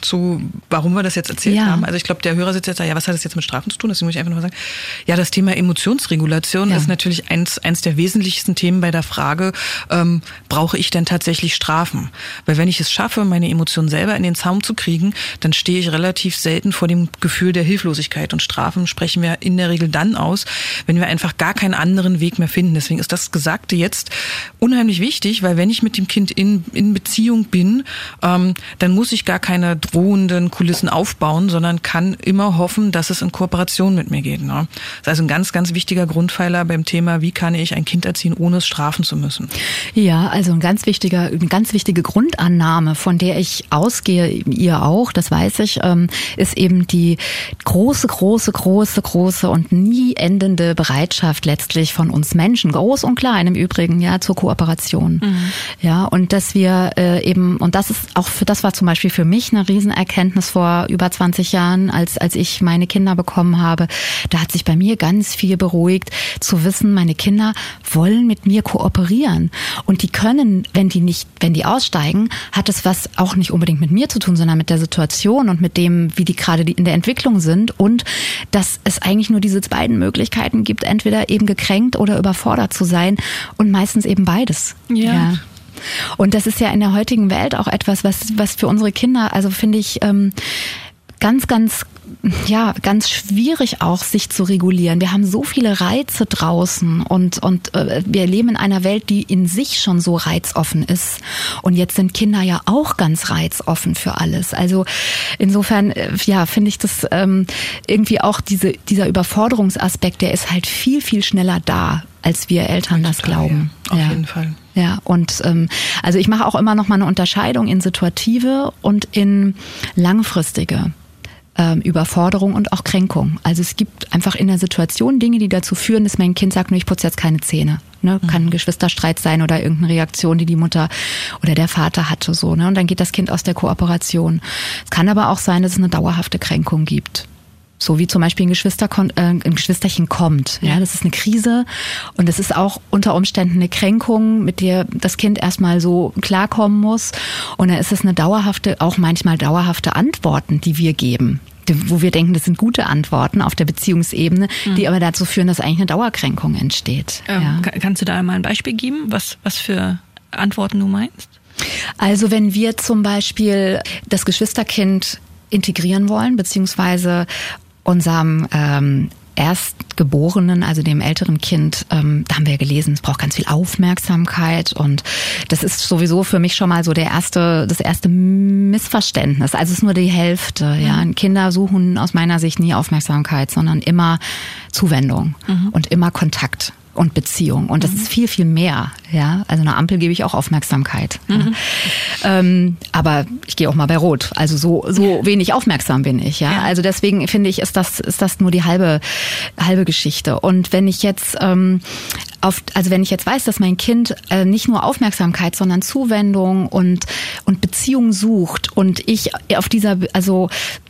zu, warum wir das jetzt erzählt Ja. haben. Also ich glaube, der Hörer sitzt jetzt da, ja, was hat das jetzt mit Strafen zu tun? Deswegen muss ich einfach nochmal sagen, ja, das Thema Emotionsregulation Ja. ist natürlich eins, eins der wesentlichsten Themen bei der Frage, ähm, brauche ich denn tatsächlich Strafen? Weil wenn ich es schaffe, meine Emotionen selber in den Zaum zu kriegen, dann stehe ich relativ selten vor dem Gefühl der Hilflosigkeit. Und Strafen sprechen wir in der Regel dann aus, wenn wir einfach gar keinen anderen Weg mehr finden. Deswegen ist das Gesagte jetzt unheimlich wichtig, weil wenn ich mit dem Kind in, in Beziehung bin, ähm, dann muss ich gar keine drohenden Kulissen aufbauen, sondern kann immer hoffen, dass es in Kooperation mit mir geht. Ne? Das ist also ein ganz, ganz wichtiger Grundpfeiler beim Thema, wie kann ich ein Kind erziehen, ohne es strafen zu müssen. Ja, also ein ganz wichtiger, eine ganz wichtige Grundannahme, von der ich ausgehe, ihr auch, das weiß ich, ähm, ist eben die große, große, große, große und nie endende Bereitschaft letztlich von uns Menschen, groß und klein im Übrigen, ja, zur Kooperation. Mhm. Ja, und dass wir äh, eben, und das ist auch für, das war zum Beispiel für mich eine Riesenerkenntnis vor über zwanzig Jahren, als, als ich meine Kinder bekommen habe. Da hat sich bei mir ganz viel beruhigt, zu wissen, meine Kinder wollen mit mir kooperieren. Und die können, wenn die nicht, wenn die aussteigen, hat es was auch nicht unbedingt mit mir zu tun, sondern mit der Situation und mit dem, wie die gerade in der Entwicklung sind. Und dass es eigentlich nur diese beiden Möglichkeiten gibt, entweder eben gekränkt oder überfordert zu sein und meistens eben beides. Ja. ja. Und das ist ja in der heutigen Welt auch etwas, was, was für unsere Kinder, also finde ich, ähm, ganz, ganz, ja, ganz schwierig auch, sich zu regulieren. Wir haben so viele Reize draußen und, und äh, wir leben in einer Welt, die in sich schon so reizoffen ist. Und jetzt sind Kinder ja auch ganz reizoffen für alles. Also insofern, äh, ja, finde ich das ähm, irgendwie auch diese, dieser Überforderungsaspekt, der ist halt viel, viel schneller da, als wir Eltern das glauben. Ja, auf ja. jeden Fall. Ja, und ähm, also ich mache auch immer noch mal eine Unterscheidung in situative und in langfristige ähm, Überforderung und auch Kränkung. Also es gibt einfach in der Situation Dinge, die dazu führen, dass mein Kind sagt, nur ich putze jetzt keine Zähne. Ne? Mhm. Kann ein Geschwisterstreit sein oder irgendeine Reaktion, die die Mutter oder der Vater hatte. So, ne? Und dann geht das Kind aus der Kooperation. Es kann aber auch sein, dass es eine dauerhafte Kränkung gibt. So wie zum Beispiel ein, Geschwister, äh, ein Geschwisterchen kommt. Ja, das ist eine Krise und es ist auch unter Umständen eine Kränkung, mit der das Kind erstmal so klarkommen muss. Und dann ist es eine dauerhafte, auch manchmal dauerhafte Antworten, die wir geben, wo wir denken, das sind gute Antworten auf der Beziehungsebene, mhm. die aber dazu führen, dass eigentlich eine Dauerkränkung entsteht. Ähm, ja. kann, kannst du da mal ein Beispiel geben, was, was für Antworten du meinst? Also wenn wir zum Beispiel das Geschwisterkind integrieren wollen, beziehungsweise unserem ähm, Erstgeborenen, also dem älteren Kind, ähm, da haben wir ja gelesen, es braucht ganz viel Aufmerksamkeit und das ist sowieso für mich schon mal so der erste, das erste Missverständnis. Also es ist nur die Hälfte. Mhm. Ja, Kinder suchen aus meiner Sicht nie Aufmerksamkeit, sondern immer Zuwendung mhm. und immer Kontakt und Beziehung. Und das mhm. ist viel, viel mehr. Ja, also einer Ampel gebe ich auch Aufmerksamkeit. Mhm. Ja. Ähm, aber ich gehe auch mal bei Rot. Also so, so wenig aufmerksam bin ich. Ja, ja. Also deswegen finde ich, ist das, ist das nur die halbe, halbe Geschichte. Und wenn ich jetzt, ähm, auf, also wenn ich jetzt weiß, dass mein Kind äh, nicht nur Aufmerksamkeit, sondern Zuwendung und, und Beziehung sucht und ich auf dieser, also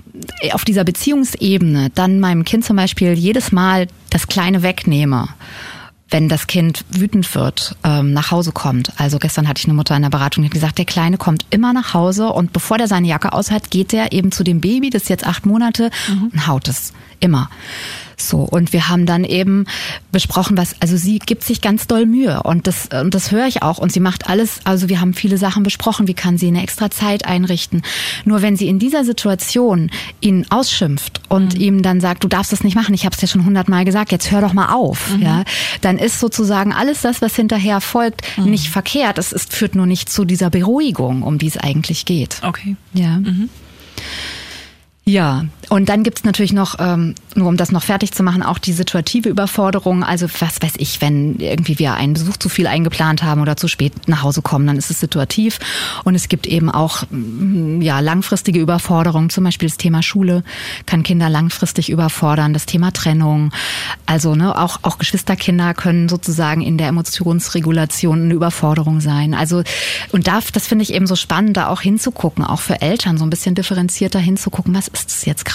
auf dieser Beziehungsebene dann meinem Kind zum Beispiel jedes Mal das Kleine wegnehme, wenn das Kind wütend wird, ähm, nach Hause kommt. Also gestern hatte ich eine Mutter in der Beratung, die hat gesagt, der Kleine kommt immer nach Hause und bevor der seine Jacke aus hat, geht der eben zu dem Baby, das ist jetzt acht Monate, mhm. und haut es. Immer. So, und wir haben dann eben besprochen, was, also sie gibt sich ganz doll Mühe und das, und das höre ich auch und sie macht alles, also wir haben viele Sachen besprochen, wie kann sie eine extra Zeit einrichten. Nur wenn sie in dieser Situation ihn ausschimpft und mhm. ihm dann sagt, du darfst das nicht machen, ich habe es dir schon hundertmal gesagt, jetzt hör doch mal auf, mhm. ja, dann ist sozusagen alles das, was hinterher folgt, mhm. nicht verkehrt. Es ist, führt nur nicht zu dieser Beruhigung, um die es eigentlich geht. Okay. Ja. Mhm. Ja, und dann gibt's natürlich noch, ähm, nur um das noch fertig zu machen, auch die situative Überforderung. Also was weiß ich, wenn irgendwie wir einen Besuch zu viel eingeplant haben oder zu spät nach Hause kommen, dann ist es situativ. Und es gibt eben auch ja langfristige Überforderungen, zum Beispiel das Thema Schule kann Kinder langfristig überfordern, das Thema Trennung. Also ne, auch, auch Geschwisterkinder können sozusagen in der Emotionsregulation eine Überforderung sein. Also und da, das finde ich eben so spannend, da auch hinzugucken, auch für Eltern so ein bisschen differenzierter hinzugucken, was ist es jetzt gerade?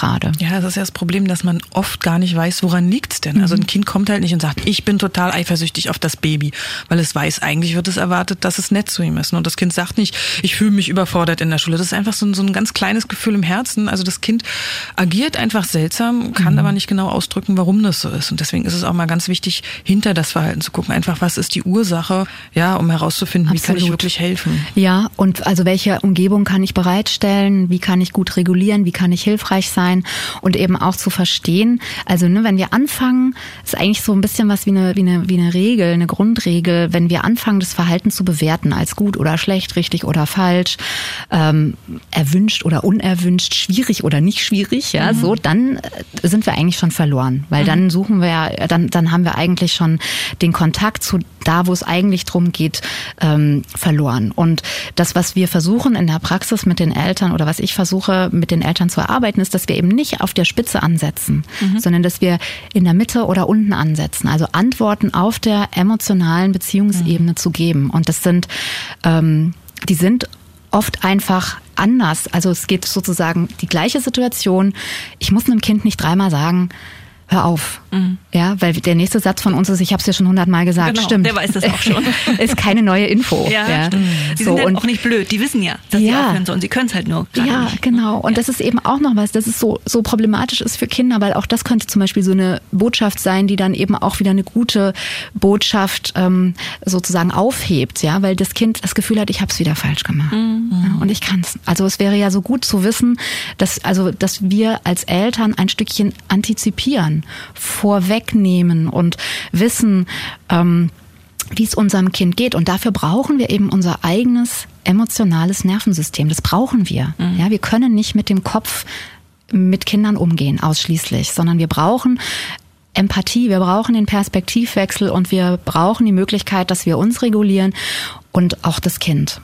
gerade. Ja, das ist ja das Problem, dass man oft gar nicht weiß, woran liegt's denn. Mhm. Also ein Kind kommt halt nicht und sagt, ich bin total eifersüchtig auf das Baby, weil es weiß, eigentlich wird es erwartet, dass es nett zu ihm ist. Und das Kind sagt nicht, ich fühle mich überfordert in der Schule. Das ist einfach so ein, so ein ganz kleines Gefühl im Herzen. Also das Kind agiert einfach seltsam, kann mhm. aber nicht genau ausdrücken, warum das so ist. Und deswegen ist es auch mal ganz wichtig, hinter das Verhalten zu gucken. Einfach, was ist die Ursache, ja, um herauszufinden, Absolut. wie kann ich wirklich helfen. Ja, und also welche Umgebung kann ich bereitstellen? Wie kann ich gut regulieren? Wie kann ich hilfreich sein? Und eben auch zu verstehen, also ne, wenn wir anfangen, ist eigentlich so ein bisschen was wie eine, wie eine, wie eine Regel, eine Grundregel, wenn wir anfangen, das Verhalten zu bewerten als gut oder schlecht, richtig oder falsch, ähm, erwünscht oder unerwünscht, schwierig oder nicht schwierig, ja, mhm. so, dann sind wir eigentlich schon verloren, weil mhm. dann suchen wir, dann, dann haben wir eigentlich schon den Kontakt zu da, wo es eigentlich drum geht, ähm, verloren. Und das, was wir versuchen in der Praxis mit den Eltern oder was ich versuche mit den Eltern zu erarbeiten, ist, dass wir eben nicht auf der Spitze ansetzen, mhm. sondern dass wir in der Mitte oder unten ansetzen. Also Antworten auf der emotionalen Beziehungsebene mhm. zu geben. Und das sind, ähm, die sind oft einfach anders. Also es geht sozusagen die gleiche Situation. Ich muss einem Kind nicht dreimal sagen, hör auf. Mhm. Ja, weil der nächste Satz von uns ist, ich habe es ja schon hundertmal gesagt, genau, stimmt. Der weiß das auch schon. Ist keine neue Info. Ja, ja. Stimmt. Die so, sind halt auch nicht blöd, die wissen ja, dass ja. sie aufhören sollen. Sie können es halt nur. Ja, nicht. genau. Und ja. das ist eben auch noch was, dass es so, so problematisch ist für Kinder, weil auch das könnte zum Beispiel so eine Botschaft sein, die dann eben auch wieder eine gute Botschaft ähm, sozusagen aufhebt, ja, weil das Kind das Gefühl hat, ich habe es wieder falsch gemacht. Mhm. Ja, und ich kann es. Also es wäre ja so gut zu wissen, dass, also, dass wir als Eltern ein Stückchen antizipieren, vorwegnehmen und wissen, ähm, wie es unserem Kind geht. Und dafür brauchen wir eben unser eigenes emotionales Nervensystem. Das brauchen wir. Mhm. Ja, wir können nicht mit dem Kopf mit Kindern umgehen, ausschließlich, sondern wir brauchen Empathie, wir brauchen den Perspektivwechsel und wir brauchen die Möglichkeit, dass wir uns regulieren und auch das Kind.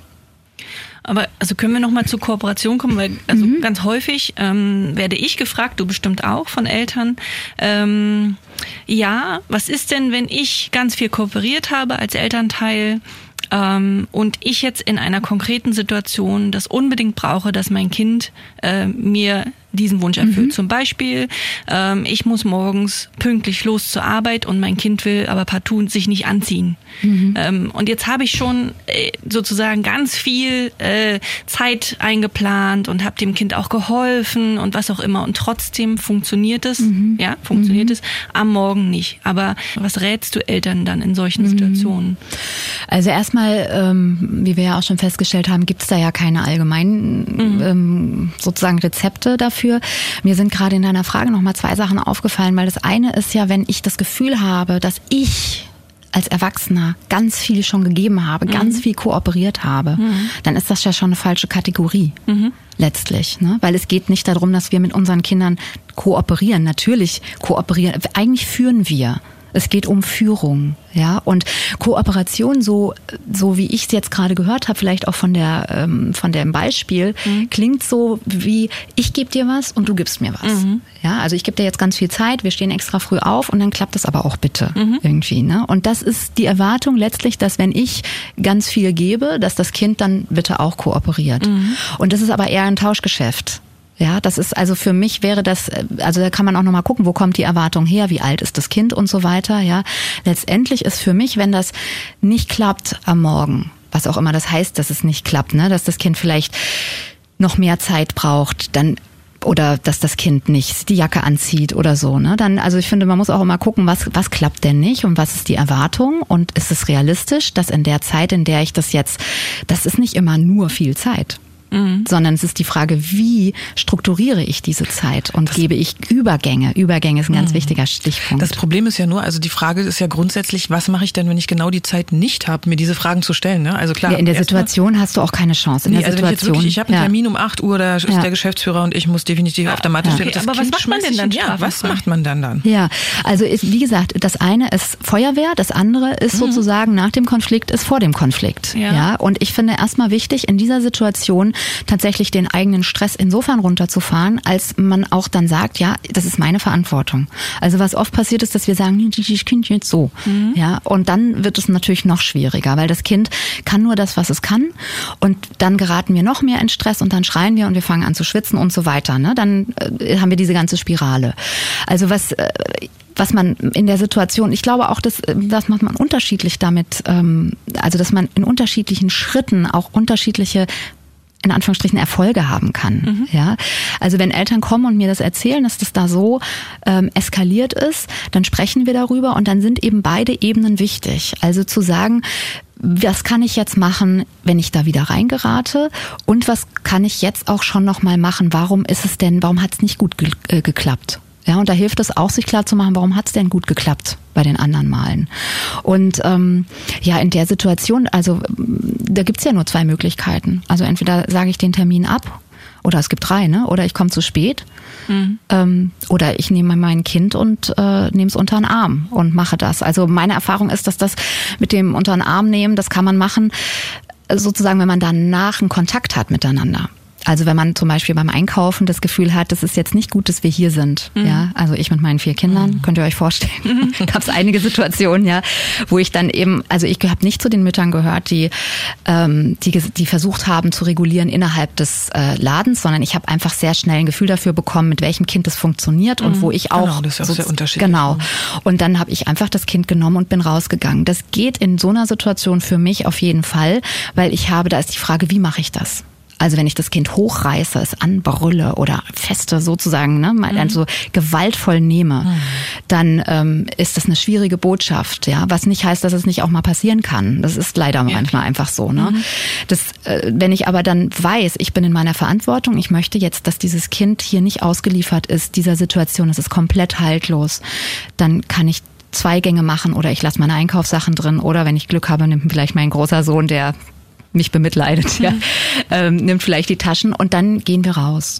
Aber also können wir noch mal zur Kooperation kommen, weil also mhm. ganz häufig ähm, werde ich gefragt, du bestimmt auch von Eltern, ähm, ja, was ist denn, wenn ich ganz viel kooperiert habe als Elternteil ähm, und ich jetzt in einer konkreten Situation das unbedingt brauche, dass mein Kind äh, mir diesen Wunsch erfüllt. Mhm. Zum Beispiel, ähm, ich muss morgens pünktlich los zur Arbeit und mein Kind will aber partout sich nicht anziehen. Mhm. Ähm, und jetzt habe ich schon äh, sozusagen ganz viel äh, Zeit eingeplant und habe dem Kind auch geholfen und was auch immer. Und trotzdem funktioniert es, mhm. ja, funktioniert mhm. es am Morgen nicht. Aber was rätst du Eltern dann in solchen mhm. Situationen? Also erstmal, ähm, wie wir ja auch schon festgestellt haben, gibt es da ja keine allgemeinen mhm. ähm, sozusagen Rezepte dafür. Mir sind gerade in deiner Frage nochmal zwei Sachen aufgefallen, weil das eine ist ja, wenn ich das Gefühl habe, dass ich als Erwachsener ganz viel schon gegeben habe, mhm. ganz viel kooperiert habe, mhm. dann ist das ja schon eine falsche Kategorie mhm. letztlich. Ne? Weil es geht nicht darum, dass wir mit unseren Kindern kooperieren. Natürlich kooperieren, eigentlich führen wir. Es geht um Führung, ja, und Kooperation, so so wie ich es jetzt gerade gehört habe, vielleicht auch von der ähm, von dem Beispiel, mhm. klingt so wie ich gebe dir was und du gibst mir was, mhm. ja, also ich gebe dir jetzt ganz viel Zeit, wir stehen extra früh auf und dann klappt das aber auch bitte mhm. irgendwie, ne? Und das ist die Erwartung letztlich, dass wenn ich ganz viel gebe, dass das Kind dann bitte auch kooperiert. Mhm. Und das ist aber eher ein Tauschgeschäft. Ja, das ist also für mich wäre das, also da kann man auch nochmal gucken, wo kommt die Erwartung her, wie alt ist das Kind und so weiter, ja. Letztendlich ist für mich, wenn das nicht klappt am Morgen, was auch immer das heißt, dass es nicht klappt, ne, dass das Kind vielleicht noch mehr Zeit braucht, dann oder dass das Kind nicht die Jacke anzieht oder so, ne? Dann, also ich finde, man muss auch immer gucken, was was klappt denn nicht und was ist die Erwartung und ist es realistisch, dass in der Zeit, in der ich das jetzt, das ist nicht immer nur viel Zeit. Mhm. Sondern es ist die Frage, wie strukturiere ich diese Zeit und das gebe ich Übergänge. Übergänge ist ein ganz mhm. wichtiger Stichpunkt. Das Problem ist ja nur, also die Frage ist ja grundsätzlich, was mache ich denn, wenn ich genau die Zeit nicht habe, mir diese Fragen zu stellen? Ne? Also klar. Ja, in der Situation mal, hast du auch keine Chance. In nee, der also Situation, wenn ich, jetzt wirklich, ich habe einen ja. Termin um acht Uhr, da ist ja. der Geschäftsführer und ich muss definitiv ja. auf der Matte ja. stehen. Okay, aber was macht man denn dann? Ja, was macht man dann dann? Ja, also ist, wie gesagt, das eine ist Feuerwehr, das andere ist mhm. sozusagen nach dem Konflikt, ist vor dem Konflikt. Ja. ja. Und ich finde erstmal wichtig, in dieser Situation tatsächlich den eigenen Stress insofern runterzufahren, als man auch dann sagt, ja, das ist meine Verantwortung. Also was oft passiert ist, dass wir sagen, ich Kind jetzt so. Mhm. Ja, und dann wird es natürlich noch schwieriger, weil das Kind kann nur das, was es kann. Und dann geraten wir noch mehr in Stress und dann schreien wir und wir fangen an zu schwitzen und so weiter. Ne? Dann äh, haben wir diese ganze Spirale. Also was, äh, was man in der Situation, ich glaube auch, dass, das macht man unterschiedlich damit, ähm, also dass man in unterschiedlichen Schritten auch unterschiedliche in Anführungsstrichen Erfolge haben kann. Mhm. Ja, also wenn Eltern kommen und mir das erzählen, dass das da so ähm, eskaliert ist, dann sprechen wir darüber und dann sind eben beide Ebenen wichtig. Also zu sagen, was kann ich jetzt machen, wenn ich da wieder reingerate und was kann ich jetzt auch schon noch mal machen? Warum ist es denn, warum hat es nicht gut ge- äh, geklappt? Ja, und da hilft es auch, sich klar zu machen, warum hat es denn gut geklappt bei den anderen Malen. Und ähm, ja, in der Situation, also da gibt's ja nur zwei Möglichkeiten. Also entweder sage ich den Termin ab, oder es gibt drei, ne? Oder ich komme zu spät, mhm. ähm, oder ich nehme mein Kind und äh, nehme es unter den Arm und mache das. Also meine Erfahrung ist, dass das mit dem unter den Arm nehmen, das kann man machen, sozusagen, wenn man danach einen Kontakt hat miteinander. Also wenn man zum Beispiel beim Einkaufen das Gefühl hat, das ist jetzt nicht gut, dass wir hier sind. Mhm. Ja, also ich mit meinen vier Kindern, mhm. könnt ihr euch vorstellen, mhm. gab es einige Situationen, ja, wo ich dann eben, also ich habe nicht zu den Müttern gehört, die, ähm, die, die versucht haben zu regulieren innerhalb des äh, Ladens, sondern ich habe einfach sehr schnell ein Gefühl dafür bekommen, mit welchem Kind es funktioniert mhm. und wo ich auch. Genau, das ist auch so, sehr unterschiedlich. Genau. Und dann habe ich einfach das Kind genommen und bin rausgegangen. Das geht in so einer Situation für mich auf jeden Fall, weil ich habe, da ist die Frage, wie mache ich das? Also wenn ich das Kind hochreiße, es anbrülle oder feste sozusagen, ne, mhm. also gewaltvoll nehme, mhm. dann ähm, ist das eine schwierige Botschaft, ja, was nicht heißt, dass es nicht auch mal passieren kann. Das ist leider ja. manchmal einfach so, ne. Mhm. Das, äh, wenn ich aber dann weiß, ich bin in meiner Verantwortung, ich möchte jetzt, dass dieses Kind hier nicht ausgeliefert ist, dieser Situation, es ist komplett haltlos, dann kann ich zwei Gänge machen oder ich lasse meine Einkaufssachen drin oder wenn ich Glück habe, nimmt vielleicht mein großer Sohn, der mich bemitleidet, ja, ähm, nimmt vielleicht die Taschen und dann gehen wir raus.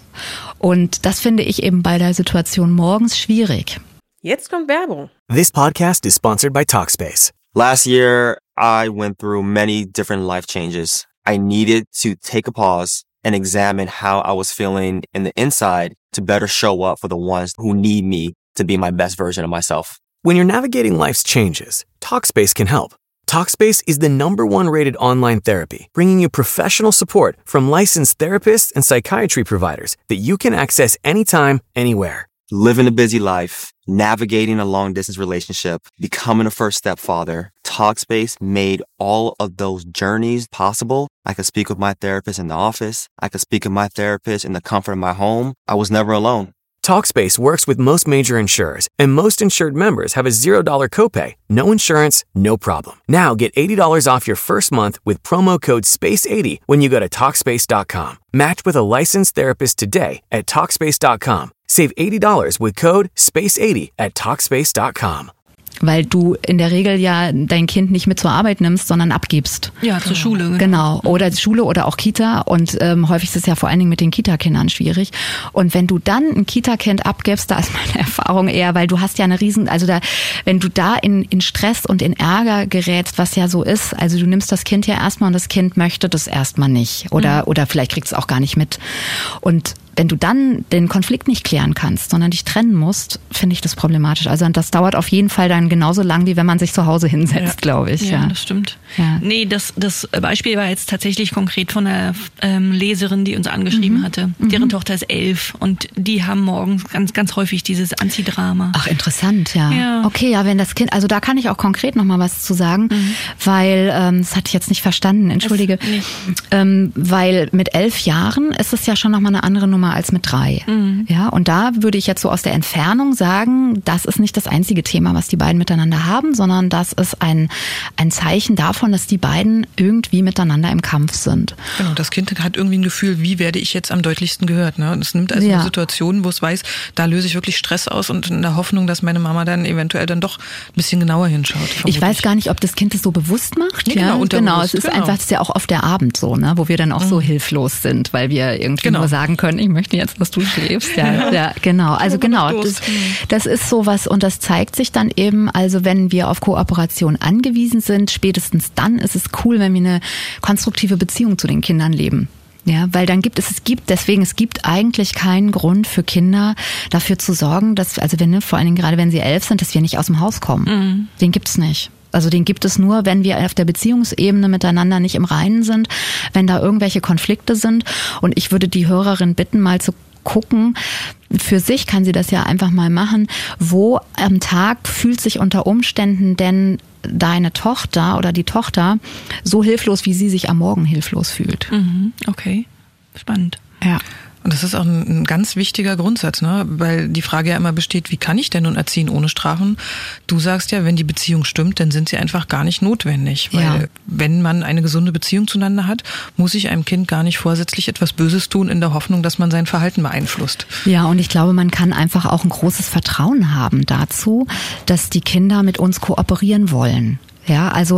Und das finde ich eben bei der Situation morgens schwierig. Jetzt kommt Werbung. This podcast is sponsored by Talkspace. Last year, I went through many different life changes. I needed to take a pause and examine how I was feeling in the inside to better show up for the ones who need me to be my best version of myself. When you're navigating life's changes, Talkspace can help. Talkspace is the number one rated online therapy, bringing you professional support from licensed therapists and psychiatry providers that you can access anytime, anywhere. Living a busy life, navigating a long-distance relationship, becoming a first-step father, Talkspace made all of those journeys possible. I could speak with my therapist in the office. I could speak with my therapist in the comfort of my home. I was never alone. Talkspace works with most major insurers, and most insured members have a zero dollar copay. No insurance, no problem. Now get eighty dollars off your first month with promo code space eighty when you go to Talkspace dot com. Match with a licensed therapist today at Talkspace dot com. Save eighty dollars with code space eighty at Talkspace dot com. Weil du in der Regel ja dein Kind nicht mit zur Arbeit nimmst, sondern abgibst. Ja, zur Schule. Genau. Genau. Oder Schule oder auch Kita. Und ähm, häufig ist es ja vor allen Dingen mit den Kita-Kindern schwierig. Und wenn du dann ein Kita-Kind abgibst, da ist meine Erfahrung eher, weil du hast ja eine riesen, also da, wenn du da in, in Stress und in Ärger gerätst, was ja so ist, also du nimmst das Kind ja erstmal und das Kind möchte das erstmal nicht. Oder, mhm. oder vielleicht kriegt es auch gar nicht mit. Und wenn du dann den Konflikt nicht klären kannst, sondern dich trennen musst, finde ich das problematisch. Also das dauert auf jeden Fall dann genauso lang, wie wenn man sich zu Hause hinsetzt, ja. glaube ich. Ja, ja, das stimmt. Ja. Nee, das, das Beispiel war jetzt tatsächlich konkret von einer ähm, Leserin, die uns angeschrieben mhm. hatte. Deren mhm. Tochter ist elf und die haben morgens ganz, ganz häufig dieses Anziehdrama. Ach, interessant, ja. ja. Okay, ja, wenn das Kind, also da kann ich auch konkret noch mal was zu sagen, mhm. weil, ähm, das hatte ich jetzt nicht verstanden, entschuldige, ähm, weil mit elf Jahren ist es ja schon noch mal eine andere Nummer als mit drei. Mhm. Ja, und da würde ich jetzt so aus der Entfernung sagen, das ist nicht das einzige Thema, was die beiden miteinander haben, sondern das ist ein, ein Zeichen davon, dass die beiden irgendwie miteinander im Kampf sind. Genau, das Kind hat irgendwie ein Gefühl, wie werde ich jetzt am deutlichsten gehört. Ne? Es nimmt also ja. eine Situation, wo es weiß, da löse ich wirklich Stress aus und in der Hoffnung, dass meine Mama dann eventuell dann doch ein bisschen genauer hinschaut. Ich weiß gar nicht, ob das Kind es so bewusst macht. Nee, ja? Genau, genau, es ist genau. einfach, es ist ja auch oft der Abend so, ne? Wo wir dann auch mhm. so hilflos sind, weil wir irgendwie genau. nur sagen können, ich möchte jetzt, dass du schläfst. Ja, ja. ja genau. Also genau, das, das ist sowas und das zeigt sich dann eben, also wenn wir auf Kooperation angewiesen sind, spätestens dann ist es cool, wenn wir eine konstruktive Beziehung zu den Kindern leben. Ja, weil dann gibt es, es gibt, deswegen, es gibt eigentlich keinen Grund für Kinder dafür zu sorgen, dass, also wenn, vor allen Dingen gerade wenn sie elf sind, dass wir nicht aus dem Haus kommen. Mhm. Den gibt's nicht. Also den gibt es nur, wenn wir auf der Beziehungsebene miteinander nicht im Reinen sind, wenn da irgendwelche Konflikte sind. Und ich würde die Hörerin bitten, mal zu gucken, für sich kann sie das ja einfach mal machen, wo am Tag fühlt sich unter Umständen denn deine Tochter oder die Tochter so hilflos, wie sie sich am Morgen hilflos fühlt. Mhm, okay, spannend. Ja. Und das ist auch ein, ein ganz wichtiger Grundsatz, ne? Weil die Frage ja immer besteht, wie kann ich denn nun erziehen ohne Strafen? Du sagst ja, wenn die Beziehung stimmt, dann sind sie einfach gar nicht notwendig. Weil ja. wenn man eine gesunde Beziehung zueinander hat, muss ich einem Kind gar nicht vorsätzlich etwas Böses tun, in der Hoffnung, dass man sein Verhalten beeinflusst. Ja, und ich glaube, man kann einfach auch ein großes Vertrauen haben dazu, dass die Kinder mit uns kooperieren wollen. Ja, also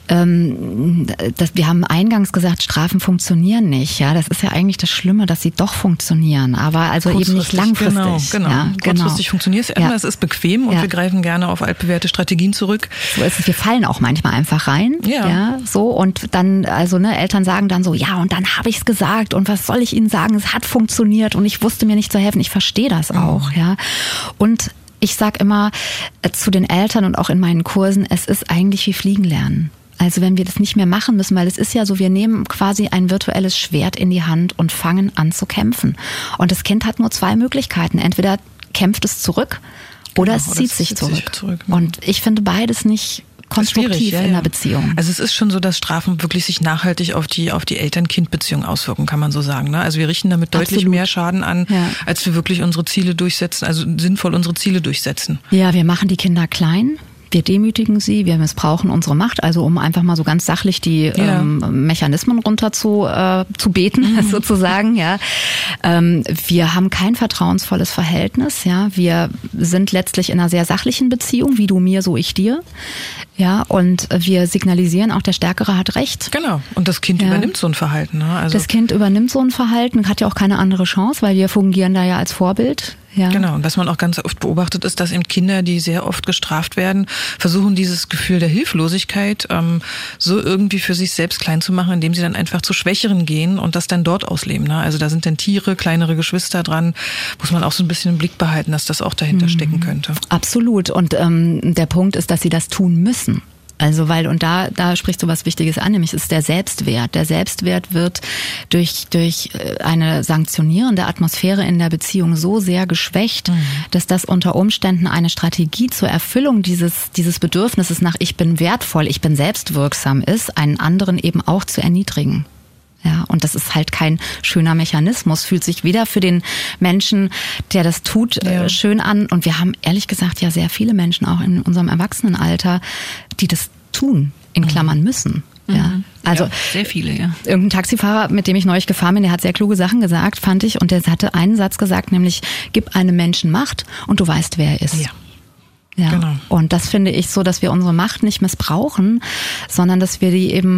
ähm, das, wir haben eingangs gesagt, Strafen funktionieren nicht. Ja, das ist ja eigentlich das Schlimme, dass sie doch funktionieren, aber also eben nicht langfristig. Genau, genau. Ja, Kurzfristig genau. funktioniert es immer, ja. es ist bequem und ja. wir greifen gerne auf altbewährte Strategien zurück. So ist es. Wir fallen auch manchmal einfach rein. Ja. ja. So und dann, also ne, Eltern sagen dann so, ja, und dann habe ich es gesagt und was soll ich ihnen sagen? Es hat funktioniert und ich wusste mir nicht zu helfen. Ich verstehe das auch, mhm. ja. Und ich sag immer äh, zu den Eltern und auch in meinen Kursen, es ist eigentlich wie Fliegen lernen. Also wenn wir das nicht mehr machen müssen, weil es ist ja so, wir nehmen quasi ein virtuelles Schwert in die Hand und fangen an zu kämpfen. Und das Kind hat nur zwei Möglichkeiten. Entweder kämpft es zurück oder genau, es zieht, oder sich, zieht zurück. sich zurück. Und ich finde beides nicht konstruktiv ja, in der ja. Beziehung. Also es ist schon so, dass Strafen wirklich sich nachhaltig auf die auf die Eltern-Kind-Beziehung auswirken, kann man so sagen. Ne? Also wir richten damit deutlich Absolut. mehr Schaden an, ja. als wir wirklich unsere Ziele durchsetzen, also sinnvoll unsere Ziele durchsetzen. Ja, wir machen die Kinder klein. Wir demütigen sie, wir missbrauchen unsere Macht, also um einfach mal so ganz sachlich die ja. ähm, Mechanismen runter zu, äh, zu beten, mhm. sozusagen. Ja, ähm, wir haben kein vertrauensvolles Verhältnis. Ja, wir sind letztlich in einer sehr sachlichen Beziehung, wie du mir, so ich dir. Ja, und wir signalisieren auch, der Stärkere hat Recht. Genau. Und das Kind ja. übernimmt so ein Verhalten. Ne? Also das Kind übernimmt so ein Verhalten, hat ja auch keine andere Chance, weil wir fungieren da ja als Vorbild. Ja. Genau, und was man auch ganz oft beobachtet, ist, dass eben Kinder, die sehr oft gestraft werden, versuchen, dieses Gefühl der Hilflosigkeit ähm, so irgendwie für sich selbst klein zu machen, indem sie dann einfach zu Schwächeren gehen und das dann dort ausleben. Ne? Also da sind dann Tiere, kleinere Geschwister dran, muss man auch so ein bisschen im Blick behalten, dass das auch dahinter mhm. stecken könnte. Absolut, und ähm, der Punkt ist, dass sie das tun müssen. Also weil, und da, da sprichst du was Wichtiges an, nämlich ist der Selbstwert. Der Selbstwert wird durch, durch eine sanktionierende Atmosphäre in der Beziehung so sehr geschwächt, mhm. dass das unter Umständen eine Strategie zur Erfüllung dieses, dieses Bedürfnisses nach ich bin wertvoll, ich bin selbstwirksam ist, einen anderen eben auch zu erniedrigen. Ja, und das ist halt kein schöner Mechanismus, fühlt sich weder für den Menschen, der das tut, ja. äh, schön an. Und wir haben ehrlich gesagt ja sehr viele Menschen auch in unserem Erwachsenenalter, die das tun, in Klammern müssen. Ja, mhm. also ja, sehr viele, ja. Irgendein Taxifahrer, mit dem ich neulich gefahren bin, der hat sehr kluge Sachen gesagt, fand ich. Und der hatte einen Satz gesagt, nämlich, gib einem Menschen Macht und du weißt, wer er ist. Ja. Ja, genau. Und das finde ich so, dass wir unsere Macht nicht missbrauchen, sondern dass wir die eben,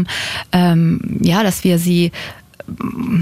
ähm, ja, dass wir sie ähm,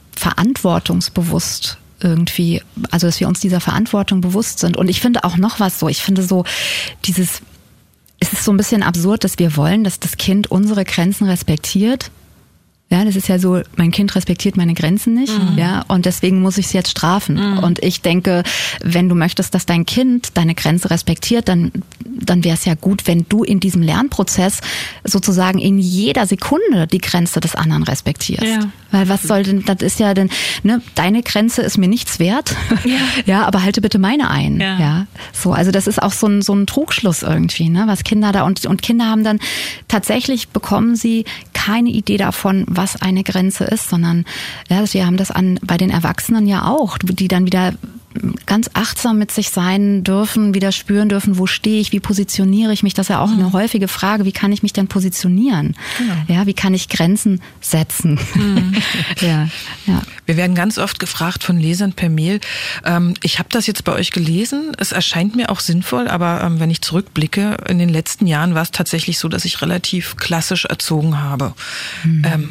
verantwortungsbewusst irgendwie, also dass wir uns dieser Verantwortung bewusst sind. Und ich finde auch noch was so, ich finde so dieses, es ist so ein bisschen absurd, dass wir wollen, dass das Kind unsere Grenzen respektiert. Ja, das ist ja so, mein Kind respektiert meine Grenzen nicht, mhm. ja, und deswegen muss ich es jetzt strafen. Mhm. Und ich denke, wenn du möchtest, dass dein Kind deine Grenze respektiert, dann, dann wäre es ja gut, wenn du in diesem Lernprozess sozusagen in jeder Sekunde die Grenze des anderen respektierst. Ja. Weil was soll denn, das ist ja denn, ne, deine Grenze ist mir nichts wert, ja, ja, aber halte bitte meine ein, ja. ja. So, also das ist auch so ein, so ein Trugschluss irgendwie, ne, was Kinder da, und, und Kinder haben dann, tatsächlich bekommen sie keine Idee davon, was eine Grenze ist, sondern ja, wir haben das an bei den Erwachsenen ja auch, die dann wieder ganz achtsam mit sich sein dürfen, wieder spüren dürfen, wo stehe ich, wie positioniere ich mich, das ist ja auch mhm. eine häufige Frage, wie kann ich mich denn positionieren? Genau. Ja, wie kann ich Grenzen setzen? Mhm. ja, ja. Wir werden ganz oft gefragt von Lesern per Mail, ähm, ich habe das jetzt bei euch gelesen, es erscheint mir auch sinnvoll, aber ähm, wenn ich zurückblicke, in den letzten Jahren war es tatsächlich so, dass ich relativ klassisch erzogen habe. Mhm. Ähm,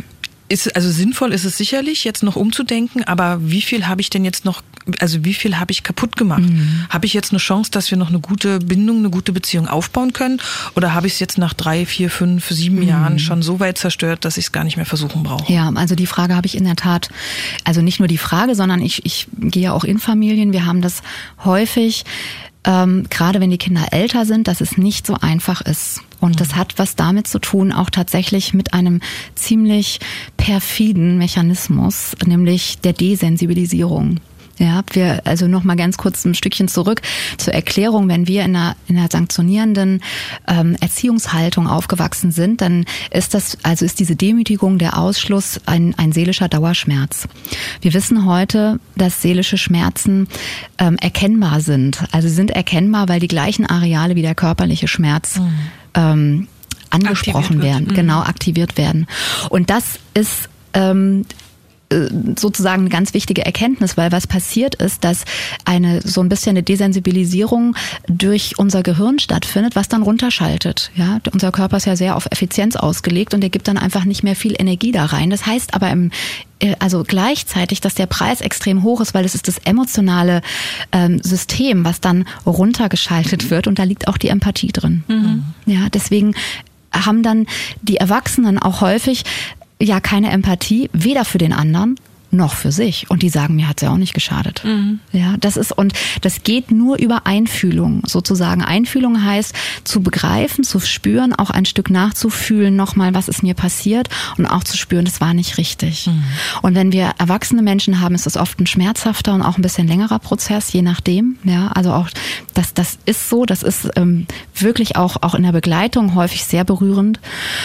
Ist, also sinnvoll ist es sicherlich, jetzt noch umzudenken, aber wie viel habe ich denn jetzt noch, also wie viel habe ich kaputt gemacht? Mhm. Habe ich jetzt eine Chance, dass wir noch eine gute Bindung, eine gute Beziehung aufbauen können? Oder habe ich es jetzt nach drei, vier, fünf, sieben mhm. Jahren schon so weit zerstört, dass ich es gar nicht mehr versuchen brauche? Ja, also die Frage habe ich in der Tat, also nicht nur die Frage, sondern ich, ich gehe ja auch in Familien. Wir haben das häufig, ähm, gerade wenn die Kinder älter sind, dass es nicht so einfach ist. Und das hat was damit zu tun, auch tatsächlich mit einem ziemlich perfiden Mechanismus, nämlich der Desensibilisierung. Ja, wir, also noch mal ganz kurz ein Stückchen zurück zur Erklärung. Wenn wir in einer, in einer sanktionierenden ähm, Erziehungshaltung aufgewachsen sind, dann ist das, also ist diese Demütigung, der Ausschluss ein, ein seelischer Dauerschmerz. Wir wissen heute, dass seelische Schmerzen ähm, erkennbar sind. Also sie sind erkennbar, weil die gleichen Areale wie der körperliche Schmerz mhm. ähm, angesprochen werden, mhm. genau aktiviert werden. Und das ist ähm, sozusagen eine ganz wichtige Erkenntnis, weil was passiert ist, dass eine so ein bisschen eine Desensibilisierung durch unser Gehirn stattfindet, was dann runterschaltet. Ja, unser Körper ist ja sehr auf Effizienz ausgelegt und der gibt dann einfach nicht mehr viel Energie da rein. Das heißt aber im also gleichzeitig, dass der Preis extrem hoch ist, weil es ist das emotionale ähm, System, was dann runtergeschaltet wird und da liegt auch die Empathie drin. Mhm. Ja, deswegen haben dann die Erwachsenen auch häufig ja keine Empathie, weder für den anderen noch für sich. Und die sagen, mir hat's ja auch nicht geschadet. Mhm. Ja, das ist, und das geht nur über Einfühlung, sozusagen. Einfühlung heißt, zu begreifen, zu spüren, auch ein Stück nachzufühlen, nochmal, was ist mir passiert und auch zu spüren, das war nicht richtig. Mhm. Und wenn wir erwachsene Menschen haben, ist das oft ein schmerzhafter und auch ein bisschen längerer Prozess, je nachdem. Ja, also auch, das, das ist so, das ist ähm, wirklich auch, auch in der Begleitung häufig sehr berührend.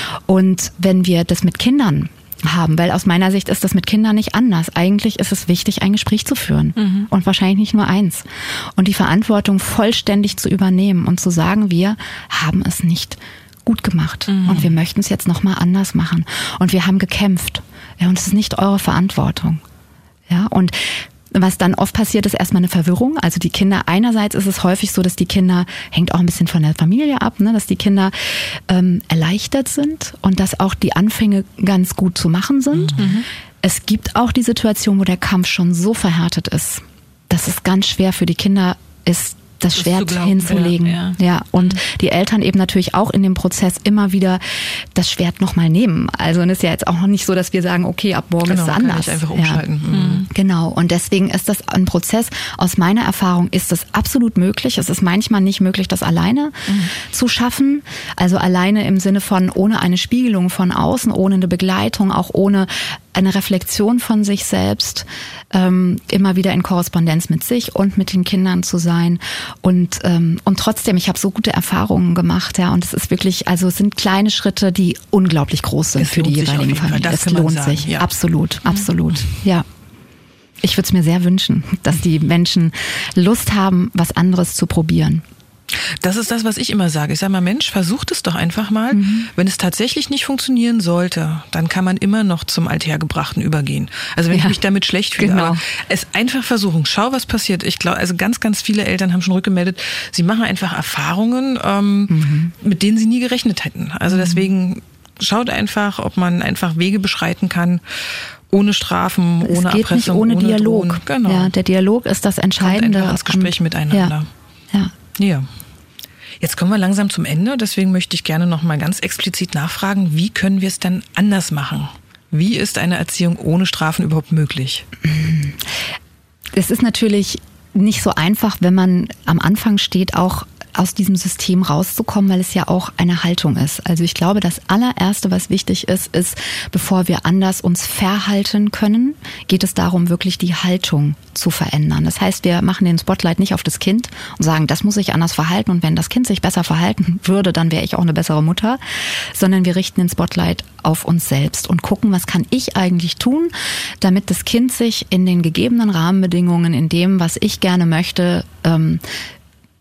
Und wenn wir das mit Kindern haben, weil aus meiner Sicht ist das mit Kindern nicht anders. Eigentlich ist es wichtig, ein Gespräch zu führen mhm. und wahrscheinlich nicht nur eins. Und die Verantwortung vollständig zu übernehmen und zu sagen, wir haben es nicht gut gemacht mhm. und wir möchten es jetzt nochmal anders machen. Und wir haben gekämpft. Ja, und es ist nicht eure Verantwortung. Ja, und was dann oft passiert, ist erstmal eine Verwirrung. Also die Kinder, einerseits ist es häufig so, dass die Kinder, hängt auch ein bisschen von der Familie ab, ne, dass die Kinder ähm, erleichtert sind und dass auch die Anfänge ganz gut zu machen sind. Mhm. Es gibt auch die Situation, wo der Kampf schon so verhärtet ist, dass es ganz schwer für die Kinder ist, das Schwert hinzulegen. Ja, ja. ja, und mhm. die Eltern eben natürlich auch in dem Prozess immer wieder das Schwert nochmal nehmen. Also es ist ja jetzt auch noch nicht so, dass wir sagen, okay, ab morgen genau, ist es anders. Kann ich einfach umschalten. Ja. Mhm. Genau, und deswegen ist das ein Prozess, aus meiner Erfahrung ist es absolut möglich. Es ist manchmal nicht möglich, das alleine mhm. zu schaffen. Also alleine im Sinne von ohne eine Spiegelung von außen, ohne eine Begleitung, auch ohne eine Reflexion von sich selbst, ähm, immer wieder in Korrespondenz mit sich und mit den Kindern zu sein. Und ähm, und trotzdem, ich habe so gute Erfahrungen gemacht, ja. Und es ist wirklich, also es sind kleine Schritte, die unglaublich groß sind es für die jeweiligen Familien. Es lohnt sagen, sich, ja. absolut, mhm. absolut, ja. Ich würde es mir sehr wünschen, dass die Menschen Lust haben, was anderes zu probieren. Das ist das, was ich immer sage. Ich sage mal, Mensch, versucht es doch einfach mal. Mhm. Wenn es tatsächlich nicht funktionieren sollte, dann kann man immer noch zum Althergebrachten übergehen. Also wenn ja, ich mich damit schlecht fühle, genau. aber es einfach versuchen. Schau, was passiert. Ich glaube, also ganz, ganz viele Eltern haben schon rückgemeldet, sie machen einfach Erfahrungen, ähm, mhm. mit denen sie nie gerechnet hätten. Also mhm. deswegen schaut einfach, ob man einfach Wege beschreiten kann, ohne Strafen, es ohne geht Erpressung, nicht ohne, ohne Dialog. Drohen. Genau. Ja, der Dialog ist das Entscheidende. Kommt einfach ins Gespräch miteinander. Ja. ja. Ja. Jetzt kommen wir langsam zum Ende, deswegen möchte ich gerne noch mal ganz explizit nachfragen, wie können wir es denn anders machen? Wie ist eine Erziehung ohne Strafen überhaupt möglich? Es ist natürlich nicht so einfach, wenn man am Anfang steht, auch aus diesem System rauszukommen, weil es ja auch eine Haltung ist. Also ich glaube, das allererste, was wichtig ist, ist, bevor wir anders uns verhalten können, geht es darum, wirklich die Haltung zu verändern. Das heißt, wir machen den Spotlight nicht auf das Kind und sagen, das muss sich anders verhalten und wenn das Kind sich besser verhalten würde, dann wäre ich auch eine bessere Mutter, sondern wir richten den Spotlight auf uns selbst und gucken, was kann ich eigentlich tun, damit das Kind sich in den gegebenen Rahmenbedingungen, in dem, was ich gerne möchte, ähm,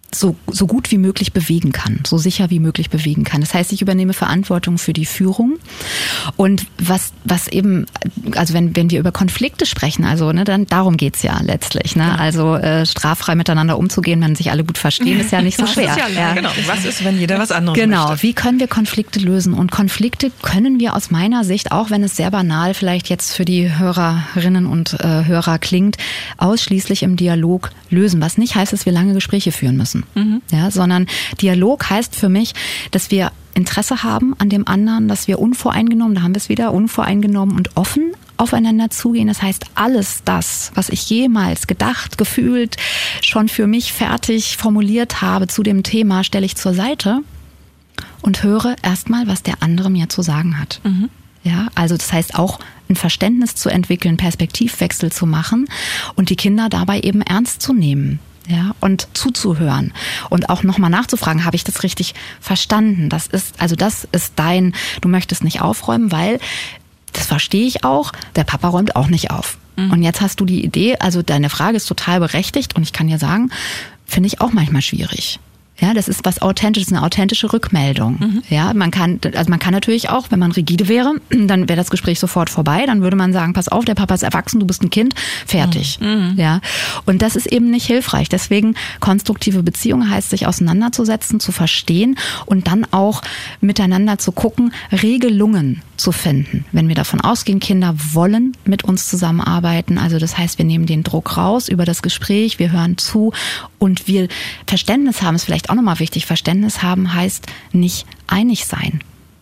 so, so gut wie möglich bewegen kann, so sicher wie möglich bewegen kann. Das heißt, ich übernehme Verantwortung für die Führung. Und was, was eben, also wenn, wenn wir über Konflikte sprechen, also, ne, dann darum geht's ja letztlich, ne? Ja. Also, äh, straffrei miteinander umzugehen, wenn sich alle gut verstehen, ist ja nicht so schwer. Ja, ja. Genau. Was ist, wenn jeder was anderes Genau. möchte? Wie können wir Konflikte lösen? Und Konflikte können wir aus meiner Sicht, auch wenn es sehr banal vielleicht jetzt für die Hörerinnen und äh, Hörer klingt, ausschließlich im Dialog lösen. Was nicht heißt, dass wir lange Gespräche führen müssen. Mhm. Ja, sondern Dialog heißt für mich, dass wir Interesse haben an dem anderen, dass wir unvoreingenommen, da haben wir es wieder, unvoreingenommen und offen aufeinander zugehen. Das heißt, alles das, was ich jemals gedacht, gefühlt, schon für mich fertig formuliert habe zu dem Thema, stelle ich zur Seite und höre erstmal, was der andere mir zu sagen hat. Mhm. Ja, also das heißt auch ein Verständnis zu entwickeln, Perspektivwechsel zu machen und die Kinder dabei eben ernst zu nehmen. Ja, und zuzuhören und auch nochmal nachzufragen, habe ich das richtig verstanden? Das ist, also das ist dein, du möchtest nicht aufräumen, weil, das verstehe ich auch, der Papa räumt auch nicht auf. Mhm. Und jetzt hast du die Idee, also deine Frage ist total berechtigt und ich kann dir sagen, finde ich auch manchmal schwierig. Ja, das ist was Authentisches, eine authentische Rückmeldung. Mhm. Ja, man kann, also man kann natürlich auch, wenn man rigide wäre, dann wäre das Gespräch sofort vorbei. Dann würde man sagen, pass auf, der Papa ist erwachsen, du bist ein Kind, fertig. Mhm. Ja, und das ist eben nicht hilfreich. Deswegen konstruktive Beziehung heißt, sich auseinanderzusetzen, zu verstehen und dann auch miteinander zu gucken, Regelungen zu finden. Wenn wir davon ausgehen, Kinder wollen mit uns zusammenarbeiten, also das heißt, wir nehmen den Druck raus über das Gespräch, wir hören zu und wir Verständnis haben, ist vielleicht auch nochmal wichtig, Verständnis haben heißt nicht einig sein.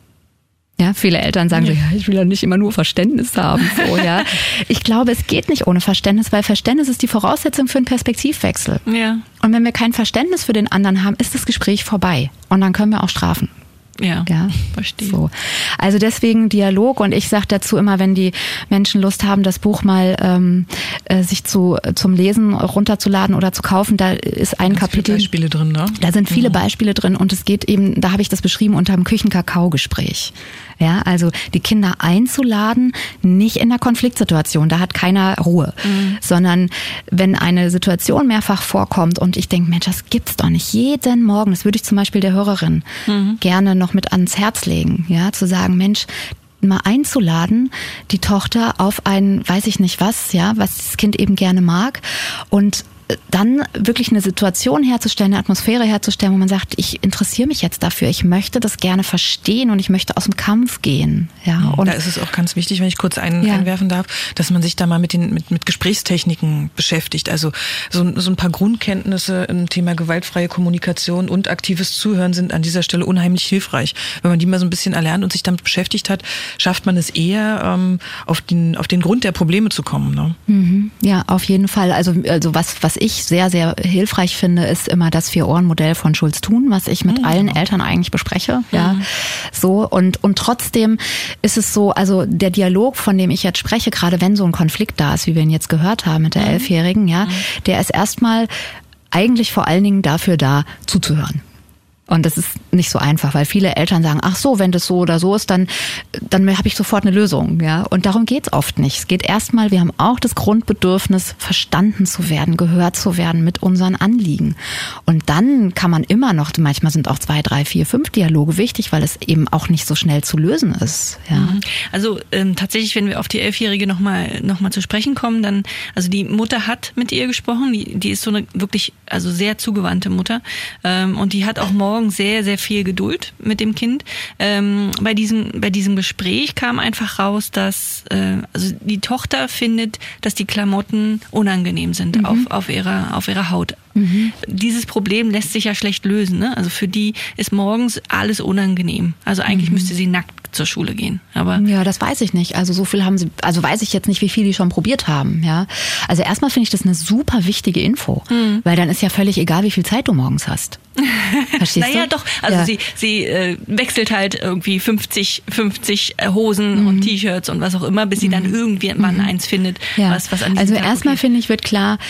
Ja, viele Eltern sagen ja. so, ja, ich will ja nicht immer nur Verständnis haben. So, ja. Ich glaube, es geht nicht ohne Verständnis, weil Verständnis ist die Voraussetzung für einen Perspektivwechsel. Ja. Und wenn wir kein Verständnis für den anderen haben, ist das Gespräch vorbei. Und dann können wir auch strafen. Ja, ja, verstehe. So. Also deswegen Dialog und ich sage dazu immer, wenn die Menschen Lust haben, das Buch mal ähm, äh, sich zu zum Lesen runterzuladen oder zu kaufen, da ist ein Ganz Kapitel. Viele Beispiele drin, ne? Da sind viele mhm. Beispiele drin und es geht eben, da habe ich das beschrieben unter dem Küchenkakao-Gespräch. Ja, also die Kinder einzuladen, nicht in der Konfliktsituation, da hat keiner Ruhe, mhm. sondern wenn eine Situation mehrfach vorkommt und ich denke, Mensch, das gibt's doch nicht jeden Morgen, das würde ich zum Beispiel der Hörerin mhm. gerne noch mit ans Herz legen, ja, zu sagen, Mensch, mal einzuladen, die Tochter auf ein, weiß ich nicht was, ja, was das Kind eben gerne mag und dann wirklich eine Situation herzustellen, eine Atmosphäre herzustellen, wo man sagt, ich interessiere mich jetzt dafür, ich möchte das gerne verstehen und ich möchte aus dem Kampf gehen. Ja, und da ist es auch ganz wichtig, wenn ich kurz ein, ja. einwerfen darf, dass man sich da mal mit den mit, mit Gesprächstechniken beschäftigt. Also so, so ein paar Grundkenntnisse im Thema gewaltfreie Kommunikation und aktives Zuhören sind an dieser Stelle unheimlich hilfreich. Wenn man die mal so ein bisschen erlernt und sich damit beschäftigt hat, schafft man es eher, ähm, auf den auf den Grund der Probleme zu kommen. Ne? Mhm. Ja, auf jeden Fall. Also also was was ich sehr, sehr hilfreich finde, ist immer das Vier-Ohren-Modell von Schulz-Thun, was ich mit mhm. allen Eltern eigentlich bespreche. Mhm. Ja, so und und trotzdem ist es so, also der Dialog, von dem ich jetzt spreche, gerade wenn so ein Konflikt da ist, wie wir ihn jetzt gehört haben mit der mhm. Elfjährigen, ja, mhm. der ist erstmal eigentlich vor allen Dingen dafür da, zuzuhören. Und das ist nicht so einfach, weil viele Eltern sagen, ach so, wenn das so oder so ist, dann dann habe ich sofort eine Lösung, ja. Und darum geht's oft nicht. Es geht erstmal, wir haben auch das Grundbedürfnis, verstanden zu werden, gehört zu werden mit unseren Anliegen. Und dann kann man immer noch, manchmal sind auch zwei, drei, vier, fünf Dialoge wichtig, weil es eben auch nicht so schnell zu lösen ist, ja. Also ähm, tatsächlich, wenn wir auf die Elfjährige nochmal noch mal zu sprechen kommen, dann, also die Mutter hat mit ihr gesprochen, die, die ist so eine wirklich, also sehr zugewandte Mutter, ähm, und die hat auch morgen sehr, sehr viel Geduld mit dem Kind. Ähm, bei diesem, bei diesem Gespräch kam einfach raus, dass äh, also die Tochter findet, dass die Klamotten unangenehm sind mhm. auf, auf ihrer, auf ihrer Haut. Mhm. Dieses Problem lässt sich ja schlecht lösen, ne? Also für die ist morgens alles unangenehm. Also eigentlich mhm. müsste sie nackt zur Schule gehen. Aber ja, das weiß ich nicht. Also so viel haben sie, also weiß ich jetzt nicht, wie viel die schon probiert haben. Ja, also erstmal finde ich das eine super wichtige Info, mhm. weil dann ist ja völlig egal, wie viel Zeit du morgens hast. Verstehst naja, du? doch. Also ja. sie, sie äh, wechselt halt irgendwie fünfzig, fünfzig Hosen mhm. und T-Shirts und was auch immer, bis sie dann irgendwann mhm. eins findet, ja. was, was an diesem Also Tag erstmal okay. finde ich, wird klar,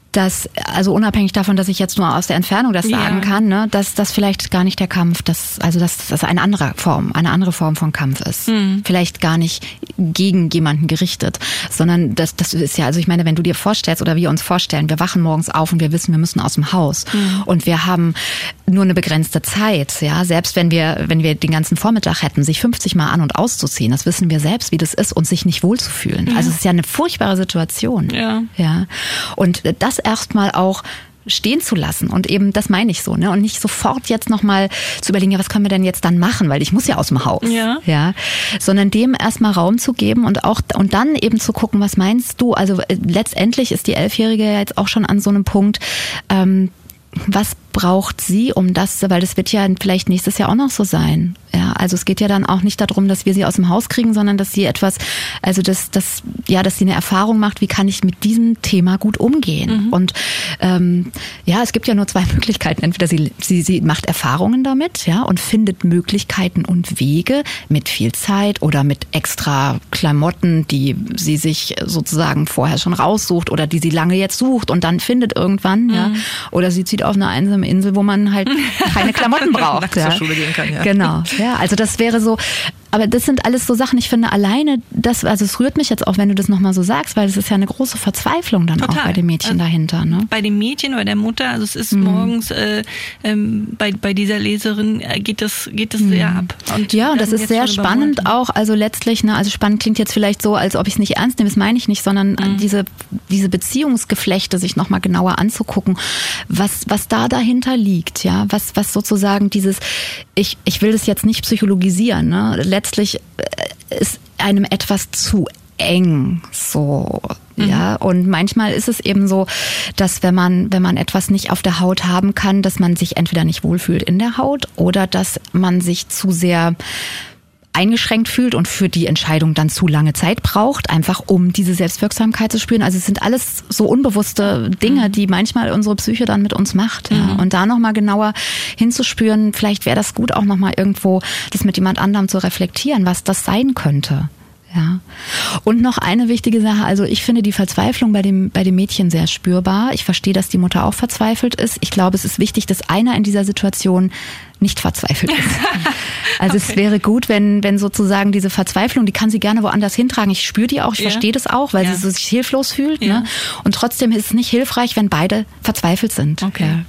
dass, also unabhängig davon, dass ich jetzt nur aus der Entfernung das sagen Ja. kann, ne, dass das vielleicht gar nicht der Kampf, das, also dass das eine andere Form, eine andere Form von Kampf ist. Mhm. Vielleicht gar nicht gegen jemanden gerichtet, sondern das, das ist ja, also ich meine, wenn du dir vorstellst oder wir uns vorstellen, wir wachen morgens auf und wir wissen, wir müssen aus dem Haus Mhm. und wir haben nur eine begrenzte Zeit, ja, selbst wenn wir, wenn wir den ganzen Vormittag hätten, sich fünfzig Mal an- und auszuziehen, das wissen wir selbst, wie das ist, und sich nicht wohlzufühlen. Ja. Also es ist ja eine furchtbare Situation. Ja. Ja. Und das erstmal auch stehen zu lassen und eben, das meine ich so, ne, und nicht sofort jetzt nochmal zu überlegen, ja, was können wir denn jetzt dann machen, weil ich muss ja aus dem Haus, Ja. ja, sondern dem erstmal Raum zu geben und auch, und dann eben zu gucken, was meinst du, also äh, letztendlich ist die Elfjährige ja jetzt auch schon an so einem Punkt, ähm, was braucht sie, um das, weil das wird ja vielleicht nächstes Jahr auch noch so sein. Ja, also es geht ja dann auch nicht darum, dass wir sie aus dem Haus kriegen, sondern dass sie etwas, also dass, dass, ja, dass sie eine Erfahrung macht, wie kann ich mit diesem Thema gut umgehen. Mhm. Und ähm, ja, es gibt ja nur zwei Möglichkeiten. Entweder sie, sie, sie macht Erfahrungen damit, ja, und findet Möglichkeiten und Wege mit viel Zeit oder mit extra Klamotten, die sie sich sozusagen vorher schon raussucht oder die sie lange jetzt sucht und dann findet irgendwann, mhm. ja. Oder sie zieht auf eine einsame Insel, wo man halt keine Klamotten braucht. Nackt ja. zur Schule gehen kann, ja. Genau. Ja, also das wäre so, aber das sind alles so Sachen, ich finde alleine, das, also es rührt mich jetzt auch, wenn du das nochmal so sagst, weil es ist ja eine große Verzweiflung dann Total. auch bei dem Mädchen also dahinter. Ne? Bei dem Mädchen oder der Mutter, also es ist Mhm. morgens äh, ähm, bei, bei dieser Leserin äh, geht das, geht das sehr ab. Und Ja, und wir das sind ist jetzt sehr schon über spannend Monate. auch, also letztlich, ne, also spannend klingt jetzt vielleicht so, als ob ich es nicht ernst nehme, das meine ich nicht, sondern Mhm. diese, diese Beziehungsgeflechte sich nochmal genauer anzugucken, was, was da dahinter liegt, ja, was, was sozusagen dieses, ich, ich will das jetzt nicht psychologisieren, ne, letztlich äh, ist einem etwas zu eng, so, ja, und manchmal ist es eben so, dass wenn man, wenn man etwas nicht auf der Haut haben kann, dass man sich entweder nicht wohlfühlt in der Haut oder dass man sich zu sehr eingeschränkt fühlt und für die Entscheidung dann zu lange Zeit braucht, einfach um diese Selbstwirksamkeit zu spüren. Also es sind alles so unbewusste Dinge, die manchmal unsere Psyche dann mit uns macht. Ja. Mhm. Und da nochmal genauer hinzuspüren, vielleicht wäre das gut, auch nochmal irgendwo das mit jemand anderem zu reflektieren, was das sein könnte. Ja. Und noch eine wichtige Sache, also ich finde die Verzweiflung bei dem, bei dem Mädchen sehr spürbar. Ich verstehe, dass die Mutter auch verzweifelt ist. Ich glaube, es ist wichtig, dass einer in dieser Situation nicht verzweifelt ist. Also okay. Es wäre gut, wenn, wenn sozusagen diese Verzweiflung, die kann sie gerne woanders hintragen. Ich spüre die auch, ich ja. verstehe das auch, weil ja. sie so sich hilflos fühlt. Ja. Ne? Und trotzdem ist es nicht hilfreich, wenn beide verzweifelt sind. Okay. Ja.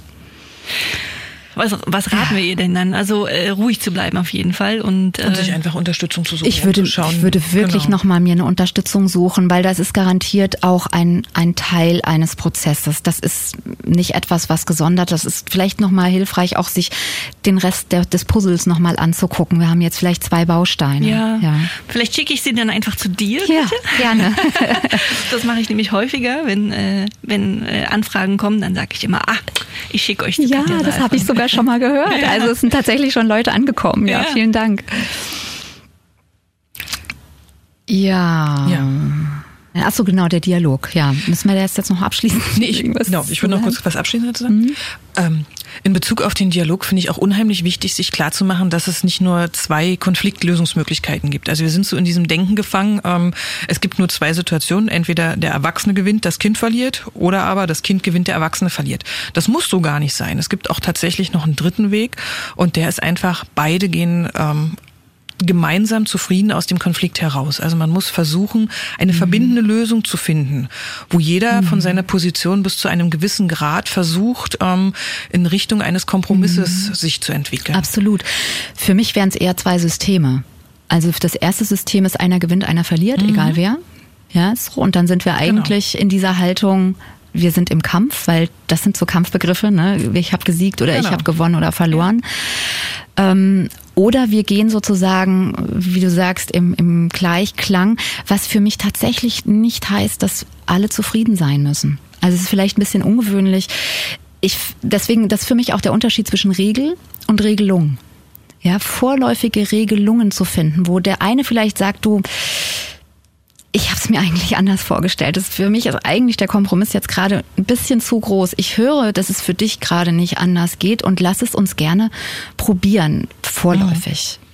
Was, was raten wir ihr denn dann? Also äh, ruhig zu bleiben auf jeden Fall und, äh, Und sich einfach Unterstützung zu suchen. Ich würde, um zu schauen. ich würde wirklich Genau. nochmal mir eine Unterstützung suchen, weil das ist garantiert auch ein, ein Teil eines Prozesses. Das ist nicht etwas, was gesondert, das ist vielleicht nochmal hilfreich, auch sich den Rest der, des Puzzles nochmal anzugucken. Wir haben jetzt vielleicht zwei Bausteine. Ja. ja. Vielleicht schicke ich sie dann einfach zu dir. Ja, bitte? gerne. Das mache ich nämlich häufiger, wenn, äh, wenn äh, Anfragen kommen, dann sage ich immer, ah, ich schicke euch zu Ja, Katja das Seifer. habe ich sogar schon mal gehört. Ja. Also es sind tatsächlich schon Leute angekommen. Ja, Ja. vielen Dank. Ja. Ja. Ach so, genau, der Dialog. Ja, müssen wir das jetzt noch abschließen? Nee, ich, genau, ich würde noch kurz was abschließend dazu sagen. Mhm. Ähm, in Bezug auf den Dialog finde ich auch unheimlich wichtig, sich klarzumachen, dass es nicht nur zwei Konfliktlösungsmöglichkeiten gibt. Also wir sind so in diesem Denken gefangen, ähm, es gibt nur zwei Situationen, entweder der Erwachsene gewinnt, das Kind verliert, oder aber das Kind gewinnt, der Erwachsene verliert. Das muss so gar nicht sein. Es gibt auch tatsächlich noch einen dritten Weg und der ist einfach, beide gehen ähm, gemeinsam zufrieden aus dem Konflikt heraus. Also man muss versuchen, eine mhm. verbindende Lösung zu finden, wo jeder mhm. von seiner Position bis zu einem gewissen Grad versucht, ähm, in Richtung eines Kompromisses mhm. sich zu entwickeln. Absolut. Für mich wären es eher zwei Systeme. Also das erste System ist, einer gewinnt, einer verliert, mhm. egal wer. Ja, so. Und dann sind wir eigentlich genau. in dieser Haltung, wir sind im Kampf, weil das sind so Kampfbegriffe, ne? Ich habe gesiegt oder genau. ich habe gewonnen oder verloren. Ja. Ähm, Oder wir gehen sozusagen, wie du sagst, im, im Gleichklang, was für mich tatsächlich nicht heißt, dass alle zufrieden sein müssen. Also es ist vielleicht ein bisschen ungewöhnlich. Ich, deswegen, das ist für mich auch der Unterschied zwischen Regel und Regelung. Ja, vorläufige Regelungen zu finden, wo der eine vielleicht sagt, du, ich habe es mir eigentlich anders vorgestellt. Das ist für mich ist eigentlich der Kompromiss jetzt gerade ein bisschen zu groß. Ich höre, dass es für dich gerade nicht anders geht und lass es uns gerne probieren, vorläufig. Mhm.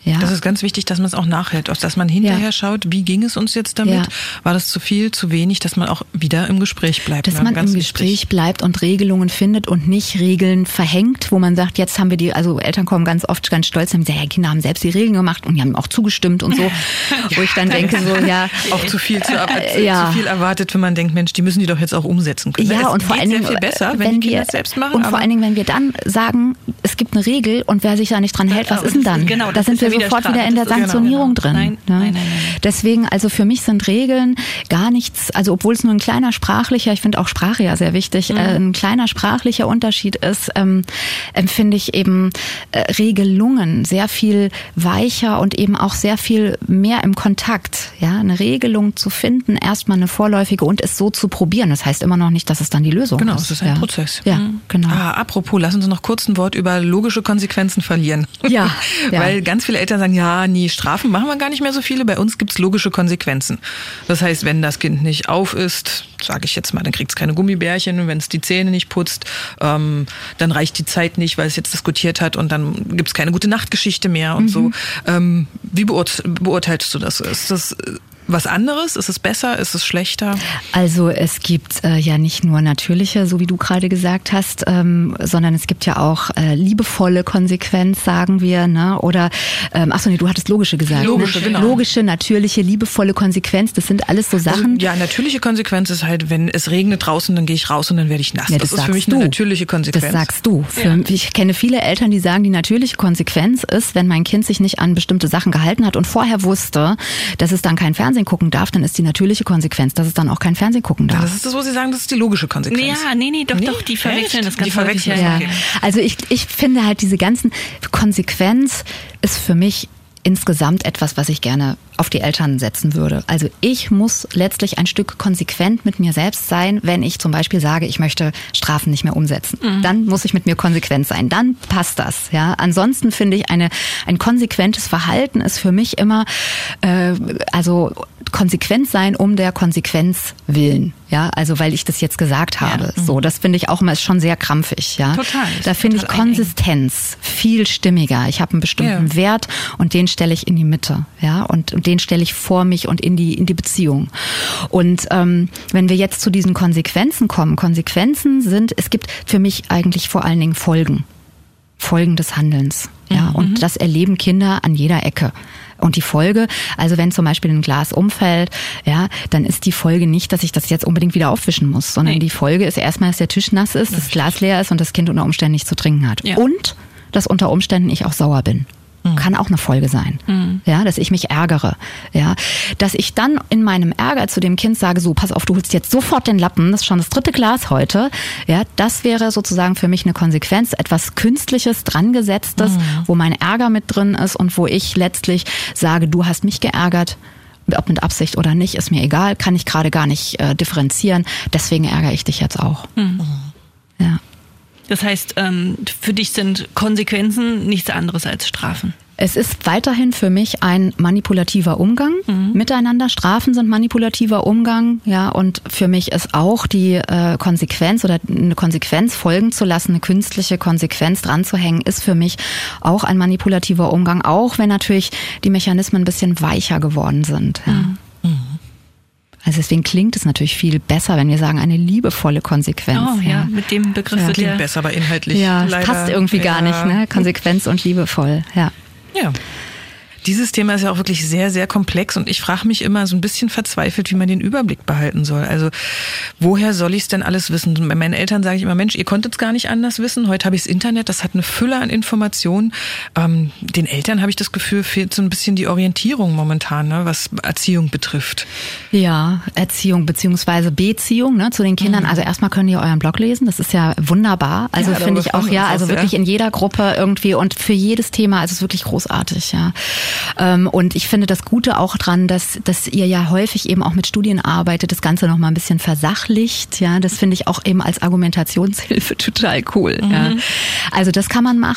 Ja. Das ist ganz wichtig, dass man es auch nachhält, dass man hinterher ja. schaut, wie ging es uns jetzt damit? Ja. War das zu viel, zu wenig, dass man auch wieder im Gespräch bleibt? Dass ne? man ganz im wichtig. Gespräch bleibt und Regelungen findet und nicht Regeln verhängt, wo man sagt, jetzt haben wir die, also Eltern kommen ganz oft ganz stolz und sagen, ja, Kinder haben selbst die Regeln gemacht und die haben auch zugestimmt und so. Ja. Wo ich dann denke, so, ja. Auch zu viel, zu, äh, ja. zu viel erwartet, wenn man denkt, Mensch, die müssen die doch jetzt auch umsetzen können. Ja, es und vor allen Dingen, sehr viel besser, wenn, wenn die Kinder wir, es selbst machen. und aber vor allen Dingen, wenn wir dann sagen, es gibt eine Regel und wer sich da nicht dran hält, was ist denn dann? Genau, da das sind ist wir ja wieder sofort Strafe. wieder in der Das ist- Sanktionierung genau, drin. genau. ne? Nein, nein, nein, nein. Deswegen, also für mich sind Regeln gar nichts, also obwohl es nur ein kleiner sprachlicher, ich finde auch Sprache ja sehr wichtig, mhm. äh, ein kleiner sprachlicher Unterschied ist, ähm, empfinde ich eben äh, Regelungen sehr viel weicher und eben auch sehr viel mehr im Kontakt. Ja, eine Regelung zu finden, erstmal eine vorläufige und es so zu probieren. Das heißt immer noch nicht, dass es dann die Lösung Genau, ist. es ist ein ja. Prozess. Ja, Mhm. genau. Ah, apropos, lass uns noch kurz ein Wort über logische Konsequenzen verlieren. Ja, ja. Weil ganz viele Eltern sagen, ja, nee, Strafen machen wir gar nicht mehr so viele. Bei uns gibt's logische Konsequenzen. Das heißt, wenn das Kind nicht auf ist, sage ich jetzt mal, dann kriegt's keine Gummibärchen. Wenn es die Zähne nicht putzt, ähm, dann reicht die Zeit nicht, weil es jetzt diskutiert hat und dann gibt's keine gute Nachtgeschichte mehr und mhm. so. Ähm, wie beurt- beurteilst du das? Ist das was anderes? Ist es besser? Ist es schlechter? Also es gibt äh, ja nicht nur natürliche, so wie du gerade gesagt hast, ähm, sondern es gibt ja auch äh, liebevolle Konsequenz, sagen wir, ne? Oder ähm, ach so, nee, du hattest logische gesagt. Logische, ne? genau. Logische, natürliche, liebevolle Konsequenz. Das sind alles so Sachen. Also, ja, natürliche Konsequenz ist halt, wenn es regnet draußen, dann gehe ich raus und dann werde ich nass. Ja, das, das ist für mich sagst eine du. natürliche Konsequenz. Das sagst du. Für, Ja. Ich kenne viele Eltern, die sagen, die natürliche Konsequenz ist, wenn mein Kind sich nicht an bestimmte Sachen gehalten hat und vorher wusste, dass es dann kein Fernsehen gucken darf, dann ist die natürliche Konsequenz, dass es dann auch kein Fernsehen gucken darf. Das ist das, wo Sie sagen, das ist die logische Konsequenz. Ja, nee, nee, doch, Nee? doch, die verwechseln Echt? das ganz Die verwechseln häufig, das, ja. okay. Also ich, ich finde halt diese ganzen Konsequenz ist für mich insgesamt etwas, was ich gerne auf die Eltern setzen würde. Also ich muss letztlich ein Stück konsequent mit mir selbst sein, wenn ich zum Beispiel sage, ich möchte Strafen nicht mehr umsetzen. Mhm. Dann muss ich mit mir konsequent sein. Dann passt das. Ja. Ansonsten finde ich, eine, ein konsequentes Verhalten ist für mich immer, äh, also konsequent sein um der Konsequenz willen. Ja, also weil ich das jetzt gesagt habe. Ja. So, das finde ich auch immer ist schon sehr krampfig. Ja, Total. Da finde ich Konsistenz viel stimmiger. Ich habe einen bestimmten Ja. Wert und den stelle ich in die Mitte. Ja, und, und den stelle ich vor mich und in die in die Beziehung. Und ähm, wenn wir jetzt zu diesen Konsequenzen kommen, Konsequenzen sind, es gibt für mich eigentlich vor allen Dingen Folgen. Folgen des Handelns. Ja, mhm. und das erleben Kinder an jeder Ecke. Und die Folge, also wenn zum Beispiel ein Glas umfällt, ja, dann ist die Folge nicht, dass ich das jetzt unbedingt wieder aufwischen muss, sondern nee. die Folge ist erstmal, dass der Tisch nass ist, das Glas leer ist und das Kind unter Umständen nichts zu trinken hat. Ja. Und, dass unter Umständen ich auch sauer bin. Kann auch eine Folge sein, mhm. ja, dass ich mich ärgere, ja, dass ich dann in meinem Ärger zu dem Kind sage, so, pass auf, du holst jetzt sofort den Lappen, das ist schon das dritte Glas heute, ja, das wäre sozusagen für mich eine Konsequenz, etwas Künstliches, drangesetztes, mhm. wo mein Ärger mit drin ist und wo ich letztlich sage, du hast mich geärgert, ob mit Absicht oder nicht, ist mir egal, kann ich gerade gar nicht äh, differenzieren, deswegen ärgere ich dich jetzt auch, mhm. ja. Das heißt, für dich sind Konsequenzen nichts anderes als Strafen. Es ist weiterhin für mich ein manipulativer Umgang mhm. miteinander. Strafen sind manipulativer Umgang, ja, und für mich ist auch die äh, Konsequenz oder eine Konsequenz folgen zu lassen, eine künstliche Konsequenz dran zu hängen, ist für mich auch ein manipulativer Umgang, auch wenn natürlich die Mechanismen ein bisschen weicher geworden sind. Ja. Mhm. Also deswegen klingt es natürlich viel besser, wenn wir sagen, eine liebevolle Konsequenz. Oh ja, ja. Mit dem Begriff ja, wird klingt ja besser, aber inhaltlich ja, leider. passt irgendwie gar ja. nicht, ne? Konsequenz und liebevoll, ja. Ja. Dieses Thema ist ja auch wirklich sehr, sehr komplex und ich frage mich immer so ein bisschen verzweifelt, wie man den Überblick behalten soll. Also woher soll ich es denn alles wissen? Bei meinen Eltern sage ich immer, Mensch, ihr konntet es gar nicht anders wissen. Heute habe ich das Internet, das hat eine Fülle an Informationen. Ähm, den Eltern habe ich das Gefühl, fehlt so ein bisschen die Orientierung momentan, ne, was Erziehung betrifft. Ja, Erziehung beziehungsweise Beziehung, ne, zu den Kindern. Mhm. Also erstmal können die euren Blog lesen, das ist ja wunderbar. Also ja, finde ich auch, ja, also wirklich ja. in jeder Gruppe irgendwie und für jedes Thema, also es ist wirklich großartig, ja. Und ich finde das Gute auch dran, dass, dass ihr ja häufig eben auch mit Studien arbeitet, das Ganze noch mal ein bisschen versachlicht. Ja, das finde ich auch eben als Argumentationshilfe total cool. Mhm. Ja. Also das kann man machen.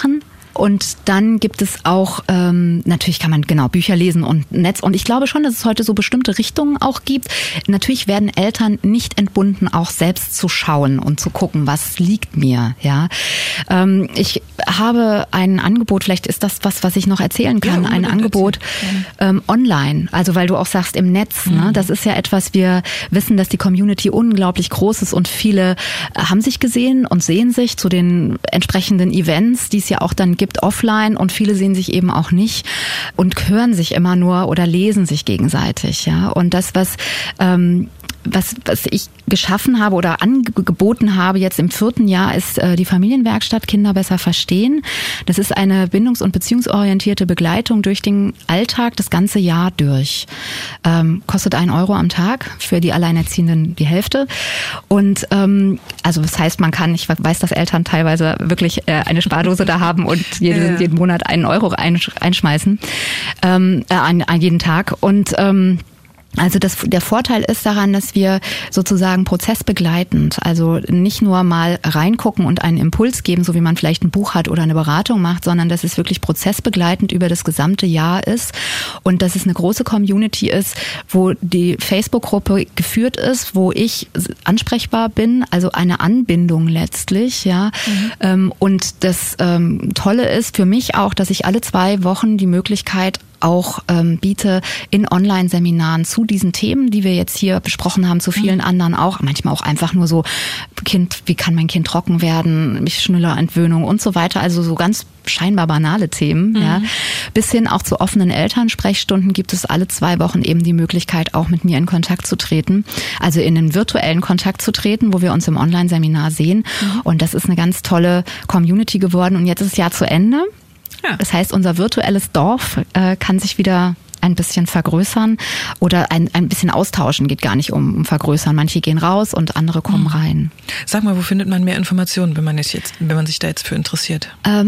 Und dann gibt es auch, ähm, natürlich kann man genau Bücher lesen und Netz. Und ich glaube schon, dass es heute so bestimmte Richtungen auch gibt. Natürlich werden Eltern nicht entbunden, auch selbst zu schauen und zu gucken, was liegt mir. Ja, ähm, ich habe ein Angebot, vielleicht ist das was, was ich noch erzählen kann, ja, ein Angebot ähm, online. Also weil du auch sagst im Netz, mhm. ne? Das ist ja etwas, wir wissen, dass die Community unglaublich groß ist und viele haben sich gesehen und sehen sich zu den entsprechenden Events, die es ja auch dann gibt offline, und viele sehen sich eben auch nicht und hören sich immer nur oder lesen sich gegenseitig. Ja, und das, was ähm, Was, was ich geschaffen habe oder angeboten habe jetzt im vierten Jahr, ist äh, die Familienwerkstatt Kinder besser verstehen. Das ist eine bindungs- und beziehungsorientierte Begleitung durch den Alltag das ganze Jahr durch. Ähm, kostet ein Euro am Tag, für die Alleinerziehenden die Hälfte. Und ähm, also das heißt, man kann, ich weiß, dass Eltern teilweise wirklich äh, eine Spardose da haben und jeden, ja. jeden Monat einen Euro einschmeißen, ähm, äh, an, an jeden Tag. Und ähm, Also das, der Vorteil ist daran, dass wir sozusagen prozessbegleitend, also nicht nur mal reingucken und einen Impuls geben, so wie man vielleicht ein Buch hat oder eine Beratung macht, sondern dass es wirklich prozessbegleitend über das gesamte Jahr ist und dass es eine große Community ist, wo die Facebook-Gruppe geführt ist, wo ich ansprechbar bin, also eine Anbindung letztlich, ja. Mhm. Und das Tolle ist für mich auch, dass ich alle zwei Wochen die Möglichkeit auch ähm, biete in Online-Seminaren zu diesen Themen, die wir jetzt hier besprochen haben, zu vielen mhm. anderen auch. Manchmal auch einfach nur so, Kind, wie kann mein Kind trocken werden, schneller Entwöhnung und so weiter. Also so ganz scheinbar banale Themen. Mhm. Ja. Bis hin auch zu offenen Elternsprechstunden gibt es alle zwei Wochen eben die Möglichkeit, auch mit mir in Kontakt zu treten. Also in einen virtuellen Kontakt zu treten, wo wir uns im Online-Seminar sehen. Mhm. Und das ist eine ganz tolle Community geworden. Und jetzt ist das Jahr zu Ende. Ja. Das heißt, unser virtuelles Dorf äh, kann sich wieder ein bisschen vergrößern oder ein, ein bisschen austauschen, geht gar nicht um, um vergrößern. Manche gehen raus und andere kommen mhm. rein. Sag mal, wo findet man mehr Informationen, wenn man jetzt, wenn man sich da jetzt für interessiert?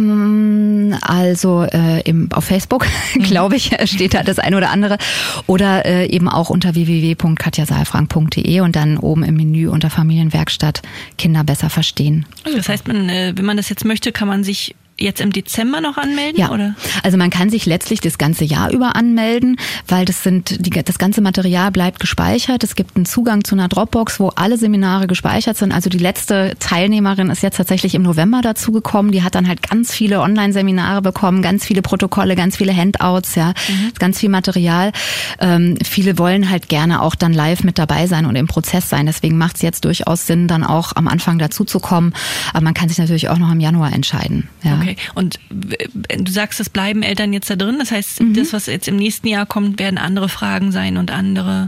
Ähm, also äh, im, auf Facebook, mhm. glaube ich, steht da das eine oder andere. Oder äh, eben auch unter w w w punkt katja saalfrank punkt d e und dann oben im Menü unter Familienwerkstatt Kinder besser verstehen. Also das heißt, man, äh, wenn man das jetzt möchte, kann man sich jetzt im Dezember noch anmelden? Ja, oder? Also man kann sich letztlich das ganze Jahr über anmelden, weil das sind die, das ganze Material bleibt gespeichert. Es gibt einen Zugang zu einer Dropbox, wo alle Seminare gespeichert sind. Also die letzte Teilnehmerin ist jetzt tatsächlich im November dazu gekommen. Die hat dann halt ganz viele Online-Seminare bekommen, ganz viele Protokolle, ganz viele Handouts, ja, mhm. ganz viel Material. Ähm, viele wollen halt gerne auch dann live mit dabei sein und im Prozess sein. Deswegen macht es jetzt durchaus Sinn, dann auch am Anfang dazu zu kommen. Aber man kann sich natürlich auch noch im Januar entscheiden. Ja. Okay. Und du sagst, es bleiben Eltern jetzt da drin. Das heißt, mhm. das, was jetzt im nächsten Jahr kommt, werden andere Fragen sein und andere...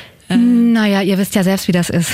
Naja, ihr wisst ja selbst, wie das ist.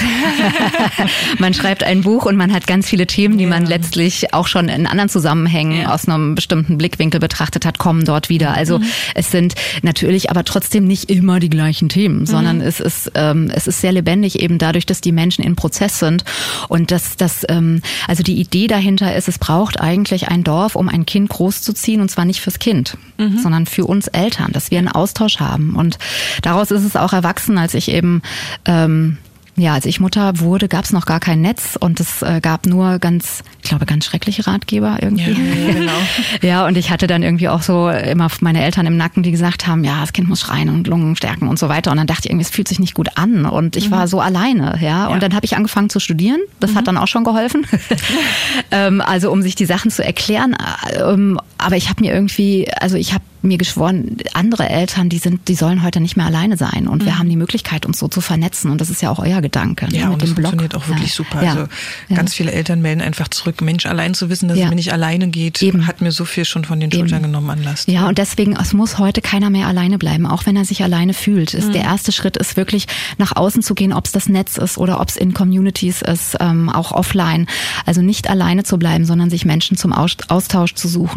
Man schreibt ein Buch und man hat ganz viele Themen, die ja. man letztlich auch schon in anderen Zusammenhängen ja. aus einem bestimmten Blickwinkel betrachtet hat, kommen dort wieder. Also mhm. es sind natürlich aber trotzdem nicht immer die gleichen Themen, sondern mhm. es ist ähm, es ist sehr lebendig eben dadurch, dass die Menschen in Prozess sind und dass das ähm, also die Idee dahinter ist, es braucht eigentlich ein Dorf, um ein Kind großzuziehen, und zwar nicht fürs Kind, mhm. sondern für uns Eltern, dass wir einen Austausch haben. Und daraus ist es auch erwachsen, als ich eben Ähm, ja, als ich Mutter wurde, gab es noch gar kein Netz und es äh, gab nur ganz, ich glaube, ganz schreckliche Ratgeber irgendwie. Ja, ja, genau. Ja, und ich hatte dann irgendwie auch so immer meine Eltern im Nacken, die gesagt haben, ja, das Kind muss schreien und Lungen stärken und so weiter. Und dann dachte ich irgendwie, es fühlt sich nicht gut an und ich mhm. war so alleine, ja. Und ja. dann habe ich angefangen zu studieren. Das mhm. hat dann auch schon geholfen. ähm, also um sich die Sachen zu erklären. Ähm, aber ich habe mir irgendwie, also ich habe mir geschworen, andere Eltern, die sind, die sollen heute nicht mehr alleine sein und mhm. wir haben die Möglichkeit, uns so zu vernetzen und das ist ja auch euer Gedanke. Ja, ne, und mit das dem Blog. Funktioniert auch wirklich ja. super. Ja. Also ja. ganz viele Eltern melden einfach zurück, Mensch, allein zu wissen, dass ja. es mir nicht alleine geht, Eben. hat mir so viel schon von den Schultern Eben. genommen an Last. Ja, und deswegen, es muss heute keiner mehr alleine bleiben, auch wenn er sich alleine fühlt. Mhm. Der erste Schritt ist wirklich, nach außen zu gehen, ob es das Netz ist oder ob es in Communities ist, ähm, auch offline. Also nicht alleine zu bleiben, sondern sich Menschen zum Austausch zu suchen.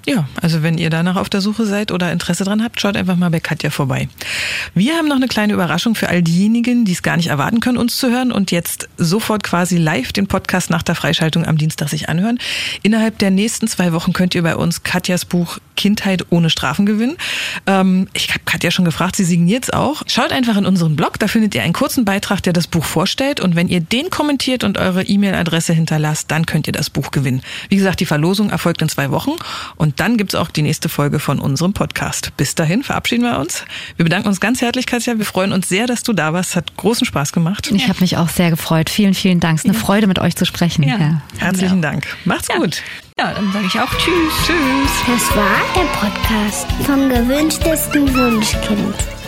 Ja, also wenn ihr danach auf der Suche seid oder Interesse dran habt, schaut einfach mal bei Katja vorbei. Wir haben noch eine kleine Überraschung für all diejenigen, die es gar nicht erwarten können, uns zu hören und jetzt sofort quasi live den Podcast nach der Freischaltung am Dienstag sich anhören. Innerhalb der nächsten zwei Wochen könnt ihr bei uns Katjas Buch Kindheit ohne Strafen gewinnen. Ähm, ich habe Katja schon gefragt, sie signiert es auch. Schaut einfach in unseren Blog, da findet ihr einen kurzen Beitrag, der das Buch vorstellt, und wenn ihr den kommentiert und eure E-Mail-Adresse hinterlasst, dann könnt ihr das Buch gewinnen. Wie gesagt, die Verlosung erfolgt in zwei Wochen und dann gibt's auch die nächste Folge von unserem Podcast. Bis dahin verabschieden wir uns. Wir bedanken uns ganz herzlich, Katja. Wir freuen uns sehr, dass du da warst. Hat großen Spaß gemacht. Ich habe mich auch sehr gefreut. Vielen, vielen Dank. Es ist eine ja. Freude, mit euch zu sprechen. Ja. Ja. Herzlichen ja. Dank. Macht's ja. gut. Ja, dann sage ich auch Tschüss. Tschüss. Das war der Podcast vom gewünschtesten Wunschkind.